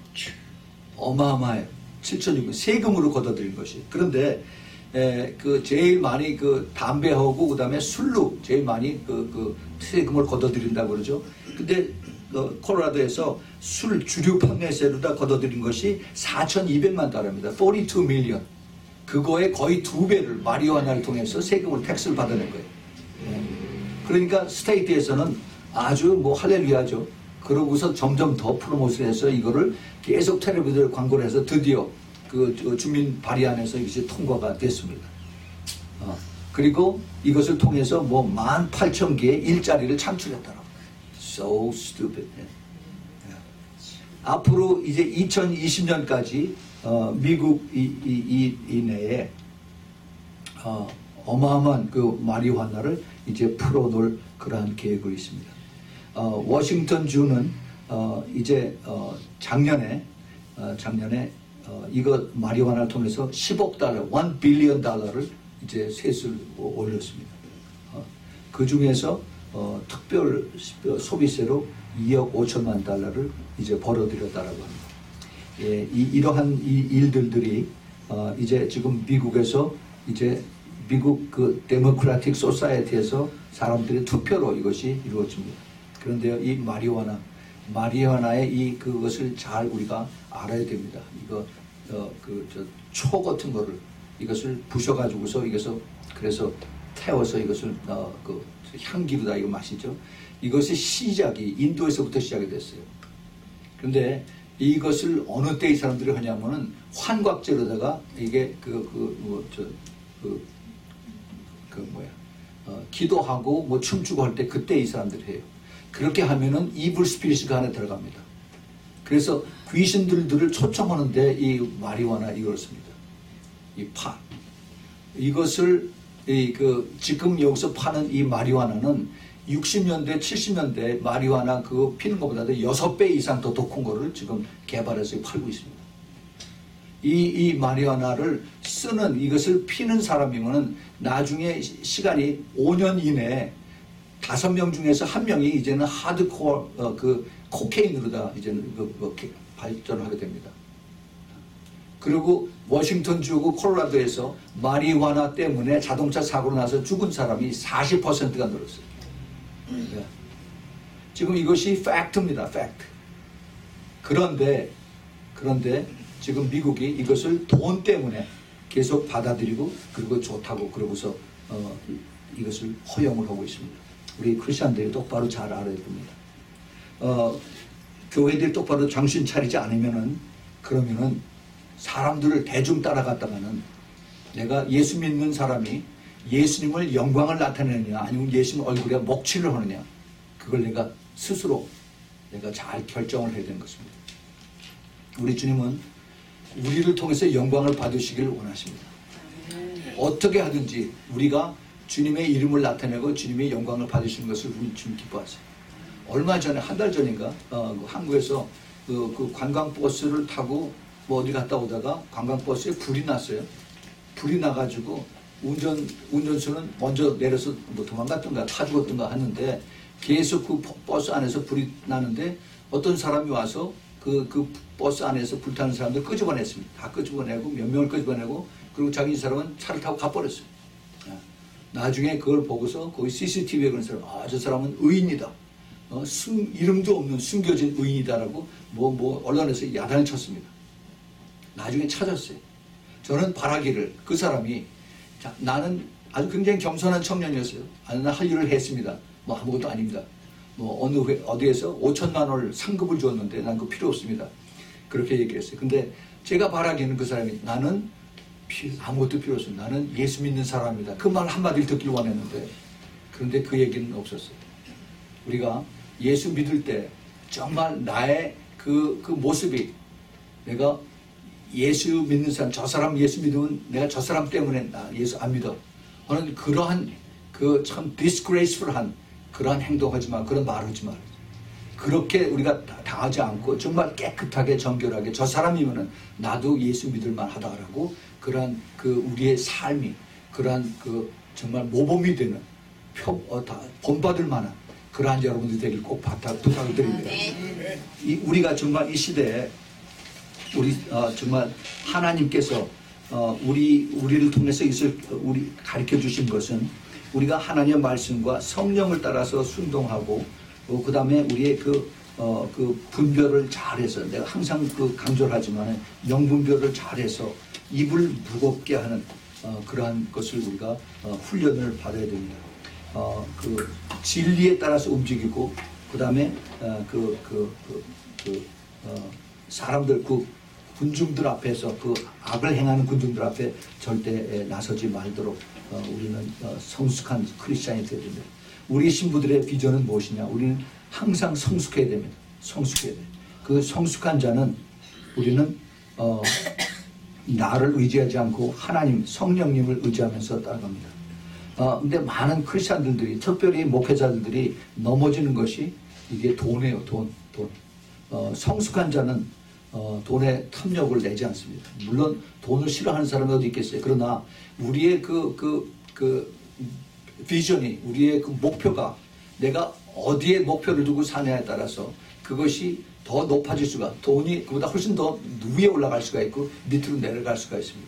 어마어마해요. 칠천육백 세금으로 걷어들인 것이. 그런데 에, 그 제일 많이 그 담배하고 그다음에 술로 제일 많이 그, 그 세금을 걷어들인다고 그러죠. 근데 어, 콜로라도에서 술 주류 판매세로다 걷어들인 것이 사천이백만 달러입니다. 사십이 밀리언. 그거의 거의 두 배를 마리화나를 통해서 세금을 텍스를 받아낸 거예요. 예. 그러니까 스테이트에서는 아주 뭐 할렐루야죠. 그러고서 점점 더 프로모션을 해서 이거를 계속 텔레비전 광고를 해서 드디어 그 주민 발의안에서 이것이 통과가 됐습니다. 어, 그리고 이것을 통해서 뭐 만 팔천 개의 일자리를 창출했더라고요. So stupid. 예. 예. 앞으로 이제 이천이십 년까지 어, 미국 이, 이, 이, 이내에 어, 어마어마한 그 마리화나를 이제 풀어놓을 그러한 계획을 있습니다. 어, 워싱턴 주는 어, 이제 어, 작년에 어, 작년에 어, 이거 마리화나를 통해서 십억 달러, 일 빌리언 달러를 이제 세수를 올렸습니다. 어, 그 중에서 어, 특별 소비세로 이억 오천만 달러를 이제 벌어들였다라고 합니다. 예, 이, 이러한 이 일들들이 어, 이제 지금 미국에서 이제 미국 그 데모크라틱 소사이어티에서 사람들의 투표로 이것이 이루어집니다. 그런데요, 이 마리화나, 마리화나의 이 그것을 잘 우리가 알아야 됩니다. 이거 어, 그 저 초 같은 거를 이것을 부셔가지고서 이것을 그래서 태워서 이것을 어, 그 향기로다 이거 마시죠. 이것이 시작이 인도에서부터 시작이 됐어요. 그런데 이것을 어느 때 이 사람들이 하냐면은 환각제로다가 이게 그 그 뭐 저 그 그 뭐야 어, 기도하고 뭐 춤추고 할 때 그때 이 사람들이 해요. 그렇게 하면은 이블 스피릿이 그 안에 들어갑니다. 그래서 귀신들을 초청하는데 이 마리화나 이걸 씁니다. 이 파 이것을 이 그 지금 여기서 파는 이 마리화나는 육십 년대, 칠십 년대 마리화나 그거 피는 것보다도 여섯 배 이상 더 독한 거를 지금 개발해서 팔고 있습니다. 이, 이 마리화나를 쓰는 이것을 피는 사람이면은 나중에 시간이 오 년 이내에 다섯 명 중에서 한 명이 이제는 하드코어 어, 그 코케인으로다 이제는 그, 그 발전을 하게 됩니다. 그리고 워싱턴 주고 콜로라도에서 마리화나 때문에 자동차 사고로 나서 죽은 사람이 사십 퍼센트가 늘었어요. 네. 지금 이것이 팩트입니다. 팩트. 그런데 그런데 지금 미국이 이것을 돈 때문에 계속 받아들이고 그리고 좋다고 그러고서 어, 이것을 허용을 하고 있습니다. 우리 크리스천들이 똑바로 잘 알아야 됩니다. 어, 교회들이 똑바로 정신 차리지 않으면은 그러면은 사람들을 대중 따라갔다가는 내가 예수 믿는 사람이 예수님을 영광을 나타내느냐 아니면 예수님 얼굴에 먹칠을 하느냐 그걸 내가 스스로 내가 잘 결정을 해야 되는 것입니다. 우리 주님은 우리를 통해서 영광을 받으시기를 원하십니다. 어떻게 하든지 우리가 주님의 이름을 나타내고 주님의 영광을 받으시는 것을 우리 주님 기뻐하세요. 얼마 전에 한 달 전인가 어, 그 한국에서 그, 그 관광버스를 타고 뭐 어디 갔다 오다가 관광버스에 불이 났어요. 불이 나가지고 운전, 운전수는 먼저 내려서 뭐 도망갔던가 타 죽었던가 하는데 계속 그 버스 안에서 불이 나는데 어떤 사람이 와서 그, 그 버스 안에서 불타는 사람들 끄집어냈습니다. 다 끄집어내고 몇 명을 끄집어내고 그리고 자기 사람은 차를 타고 가버렸어요. 나중에 그걸 보고서 거기 씨씨티비에 그런 사람, 아, 저 사람은 의인이다. 어, 숨, 이름도 없는 숨겨진 의인이다라고 뭐, 뭐, 언론에서 야단을 쳤습니다. 나중에 찾았어요. 저는 바라기를 그 사람이 자, 나는 아주 굉장히 겸손한 청년이었어요. 나는 할 일을 했습니다. 뭐 아무것도 아닙니다. 뭐 어느 회, 어디에서 오천만 원을 상급을 줬는데 난 그거 필요 없습니다. 그렇게 얘기했어요. 근데 제가 바라기는 그 사람이 나는 피, 아무것도 필요 없습니다. 나는 예수 믿는 사람입니다. 그 말 한마디를 듣길 원했는데 그런데 그 얘기는 없었어요. 우리가 예수 믿을 때 정말 나의 그, 그 모습이 내가 예수 믿는 사람, 저 사람 예수 믿으면 내가 저 사람 때문에 나 예수 안 믿어 하는 그러한 그 참 disgraceful한 그러한 행동하지 마, 그런 말하지 마. 그렇게 우리가 당하지 않고 정말 깨끗하게 정결하게 저 사람이면은 나도 예수 믿을 만하다라고 그러한 그 우리의 삶이 그러한 그 정말 모범이 되는 표, 어, 다 본받을 만한 그러한 여러분들이 되길 꼭 부탁, 부탁을 드립니다. 이, 우리가 정말 이 시대에 우리 어, 정말 하나님께서 어, 우리 우리를 통해서 있을 우리 가르쳐 주신 것은 우리가 하나님의 말씀과 성령을 따라서 순종하고 어, 그 다음에 우리의 그, 어, 그 분별을 잘해서 내가 항상 그 강조를 하지만 영분별을 잘해서 입을 무겁게 하는 어, 그러한 것을 우리가 어, 훈련을 받아야 됩니다. 어, 그 진리에 따라서 움직이고 그 다음에 어, 그, 그, 그, 그 어, 사람들 그 군중들 앞에서 그 악을 행하는 군중들 앞에 절대 나서지 말도록 어, 우리는 어, 성숙한 크리스찬이 되어야 됩니다. 우리 신부들의 비전은 무엇이냐? 우리는 항상 성숙해야 됩니다. 성숙해야 돼요. 그 성숙한 자는 우리는 어, 나를 의지하지 않고 하나님, 성령님을 의지하면서 따라갑니다. 어, 근데 많은 크리스찬들이 특별히 목회자들이 넘어지는 것이 이게 돈이에요. 돈, 돈. 어, 성숙한 자는 어, 돈에 탐욕을 내지 않습니다. 물론 돈을 싫어하는 사람이 어디 있겠어요. 그러나 우리의 그, 그, 그 비전이, 우리의 그 목표가 내가 어디에 목표를 두고 사냐에 따라서 그것이 더 높아질 수가, 돈이 그보다 훨씬 더 위에 올라갈 수가 있고 밑으로 내려갈 수가 있습니다.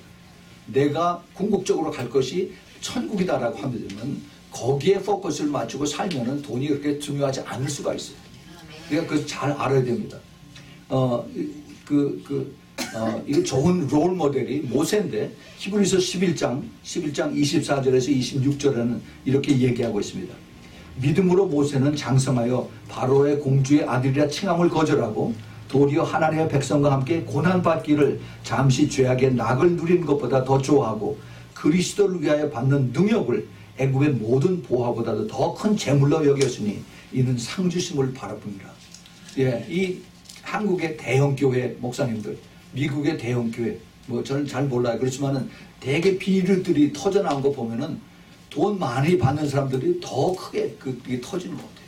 내가 궁극적으로 갈 것이 천국이다라고 하면 거기에 포커스를 맞추고 살면은 돈이 그렇게 중요하지 않을 수가 있어요. 그러니까 그걸 잘 알아야 됩니다. 어, 그, 그, 어, 이거 좋은 롤 모델이 모세인데 히브리서 십일 장, 십일 장 이십사 절에서 이십육 절에는 이렇게 얘기하고 있습니다. 믿음으로 모세는 장성하여 바로의 공주의 아들이라 칭함을 거절하고 도리어 하나님의 백성과 함께 고난받기를 잠시 죄악의 낙을 누리는 것보다 더 좋아하고 그리스도를 위하여 받는 능력을 애굽의 모든 보화보다도 더 큰 재물로 여겼으니 이는 상 주심을 바라봅니다. 예, 이 한국의 대형교회 목사님들, 미국의 대형교회, 뭐 저는 잘 몰라요. 그렇지만은 대개 비리들이 터져 나온 거 보면은 돈 많이 받는 사람들이 더 크게 그게 터지는 것 같아요.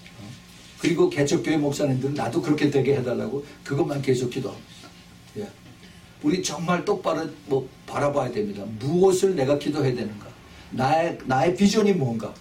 그리고 개척교회 목사님들은 나도 그렇게 되게 해달라고 그것만 계속 기도합니다. 예. 우리 정말 똑바로 뭐 바라봐야 됩니다. 무엇을 내가 기도해야 되는가? 나의, 나의 비전이 뭔가?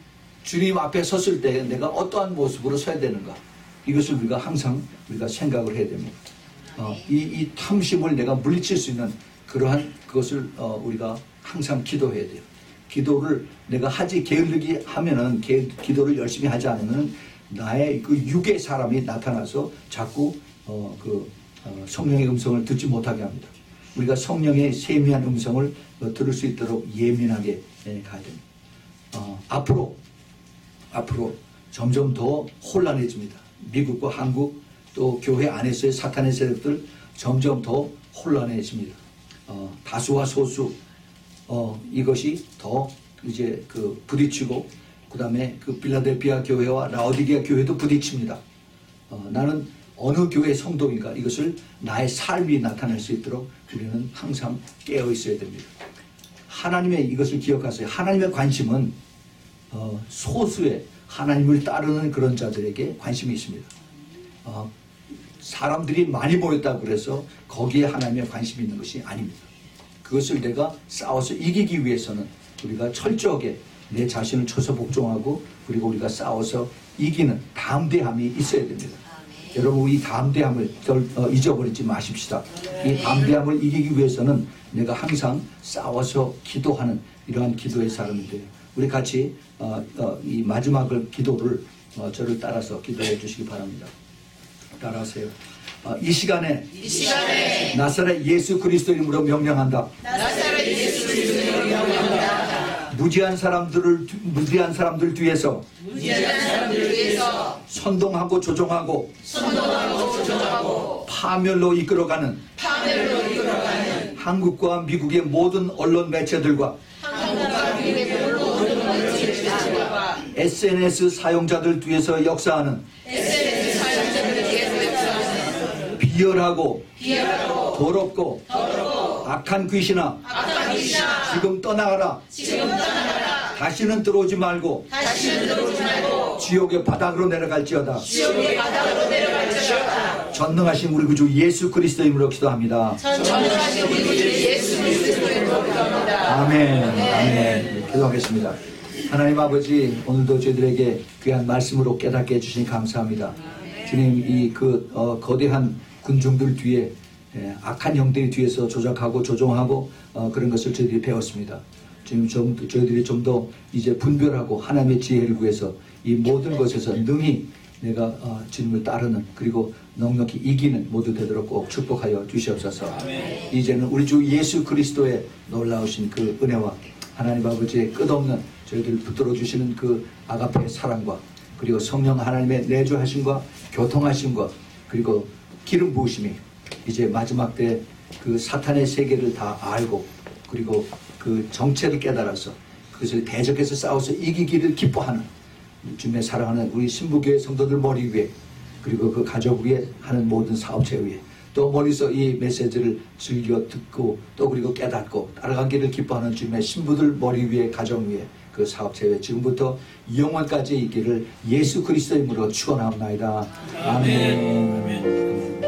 주님 앞에 섰을 때 내가 어떠한 모습으로 서야 되는가? 이것을 우리가 항상 우리가 생각을 해야 됩니다. 어, 이, 이 탐심을 내가 물리칠 수 있는 그러한 그것을 어, 우리가 항상 기도해야 돼요. 기도를 내가 하지 게을르기 하면은 게, 기도를 열심히 하지 않으면 나의 그 육의 사람이 나타나서 자꾸 어, 그 어, 성령의 음성을 듣지 못하게 합니다. 우리가 성령의 세미한 음성을 어, 들을 수 있도록 예민하게 예, 가야 됩니다. 어, 앞으로 앞으로 점점 더 혼란해집니다. 미국과 한국 또 교회 안에서의 사탄의 세력들 점점 더 혼란해집니다. 어, 다수와 소수 어, 이것이 더 이제 그 부딪히고 그 다음에 그 필라델피아 교회와 라오디게아 교회도 부딪힙니다. 어, 나는 어느 교회 성도인가 이것을 나의 삶이 나타낼 수 있도록 우리는 항상 깨어 있어야 됩니다. 하나님의 이것을 기억하세요. 하나님의 관심은 어, 소수의 하나님을 따르는 그런 자들에게 관심이 있습니다. 어, 사람들이 많이 모였다고 그래서 거기에 하나님의 관심이 있는 것이 아닙니다. 그것을 내가 싸워서 이기기 위해서는 우리가 철저하게 내 자신을 쳐서 복종하고 그리고 우리가 싸워서 이기는 담대함이 있어야 됩니다. 아멘. 여러분 이 담대함을 어, 잊어버리지 마십시다. 이 담대함을 이기기 위해서는 내가 항상 싸워서 기도하는 이러한 기도의 사람이 돼요. 우리 같이 어, 어, 이 마지막을 기도를 어, 저를 따라서 기도해 주시기 바랍니다. 따라하세요. 어, 이 시간에, 이 시간에 나사렛 예수 그리스도 이름으로 명령한다. 나사렛 예수 그리스도 이름으로 명령한다. 무지한 사람들을 무지한 사람들 뒤에서 무지한 사람들 뒤에서 선동하고 조종하고 선동하고 조종하고 파멸로 이끌어가는 파멸로 이끌어가는 한국과 미국의 모든 언론 매체들과 한국과 미국의 모든 언론 매체들과 에스엔에스 사용자들 뒤에서 역사하는 에스엔에스 사용자들 뒤에서 역사하는 비열하고 비열하고 더럽고 더럽고 악한 귀신아 악한 귀신아 지금 떠나가라 지금 떠나가라 다시는 들어오지 말고 다시는 들어오지 말고 지옥의 바닥으로 내려갈지어다 지옥의 바닥으로 내려갈지어다 전능하신 우리 구주 예수 그리스도 이름으로 기도합니다. 전능하신 우리 구주 예수 그리스도 이름으로 기도합니다. 아멘. 아멘. 기도하겠습니다. 하나님 아버지 오늘도 저희들에게 귀한 말씀으로 깨닫게 해주시니 감사합니다. 주님 이 그 어, 거대한 군중들 뒤에 예, 악한 영들이 뒤에서 조작하고 조종하고 어, 그런 것을 저희들이 배웠습니다. 지금 좀 저희들이 좀 더 이제 분별하고 하나님의 지혜를 구해서 이 모든 것에서 능히 내가 어, 주님을 따르는 그리고 넉넉히 이기는 모두 되도록 꼭 축복하여 주시옵소서. 아멘. 이제는 우리 주 예수 그리스도의 놀라우신 그 은혜와 하나님 아버지의 끝없는 저희들을 붙들어 주시는 그 아가페의 사랑과 그리고 성령 하나님의 내주하심과 교통하심과 그리고 기름 부으심이 이제 마지막 때 그 사탄의 세계를 다 알고 그리고 그 정체를 깨달아서 그것을 대적해서 싸워서 이기기를 기뻐하는 주님의 사랑하는 우리 신부교회 성도들 머리 위에 그리고 그 가족 위에 하는 모든 사업체 위에 또 머리서 이 메시지를 즐겨 듣고 또 그리고 깨닫고 따라가기를 기뻐하는 주님의 신부들 머리 위에 가정 위에 그 사업 제외 지금부터 영원까지 있기를 예수 그리스도의 이름으로 축원하옵나이다. 아멘. 아멘.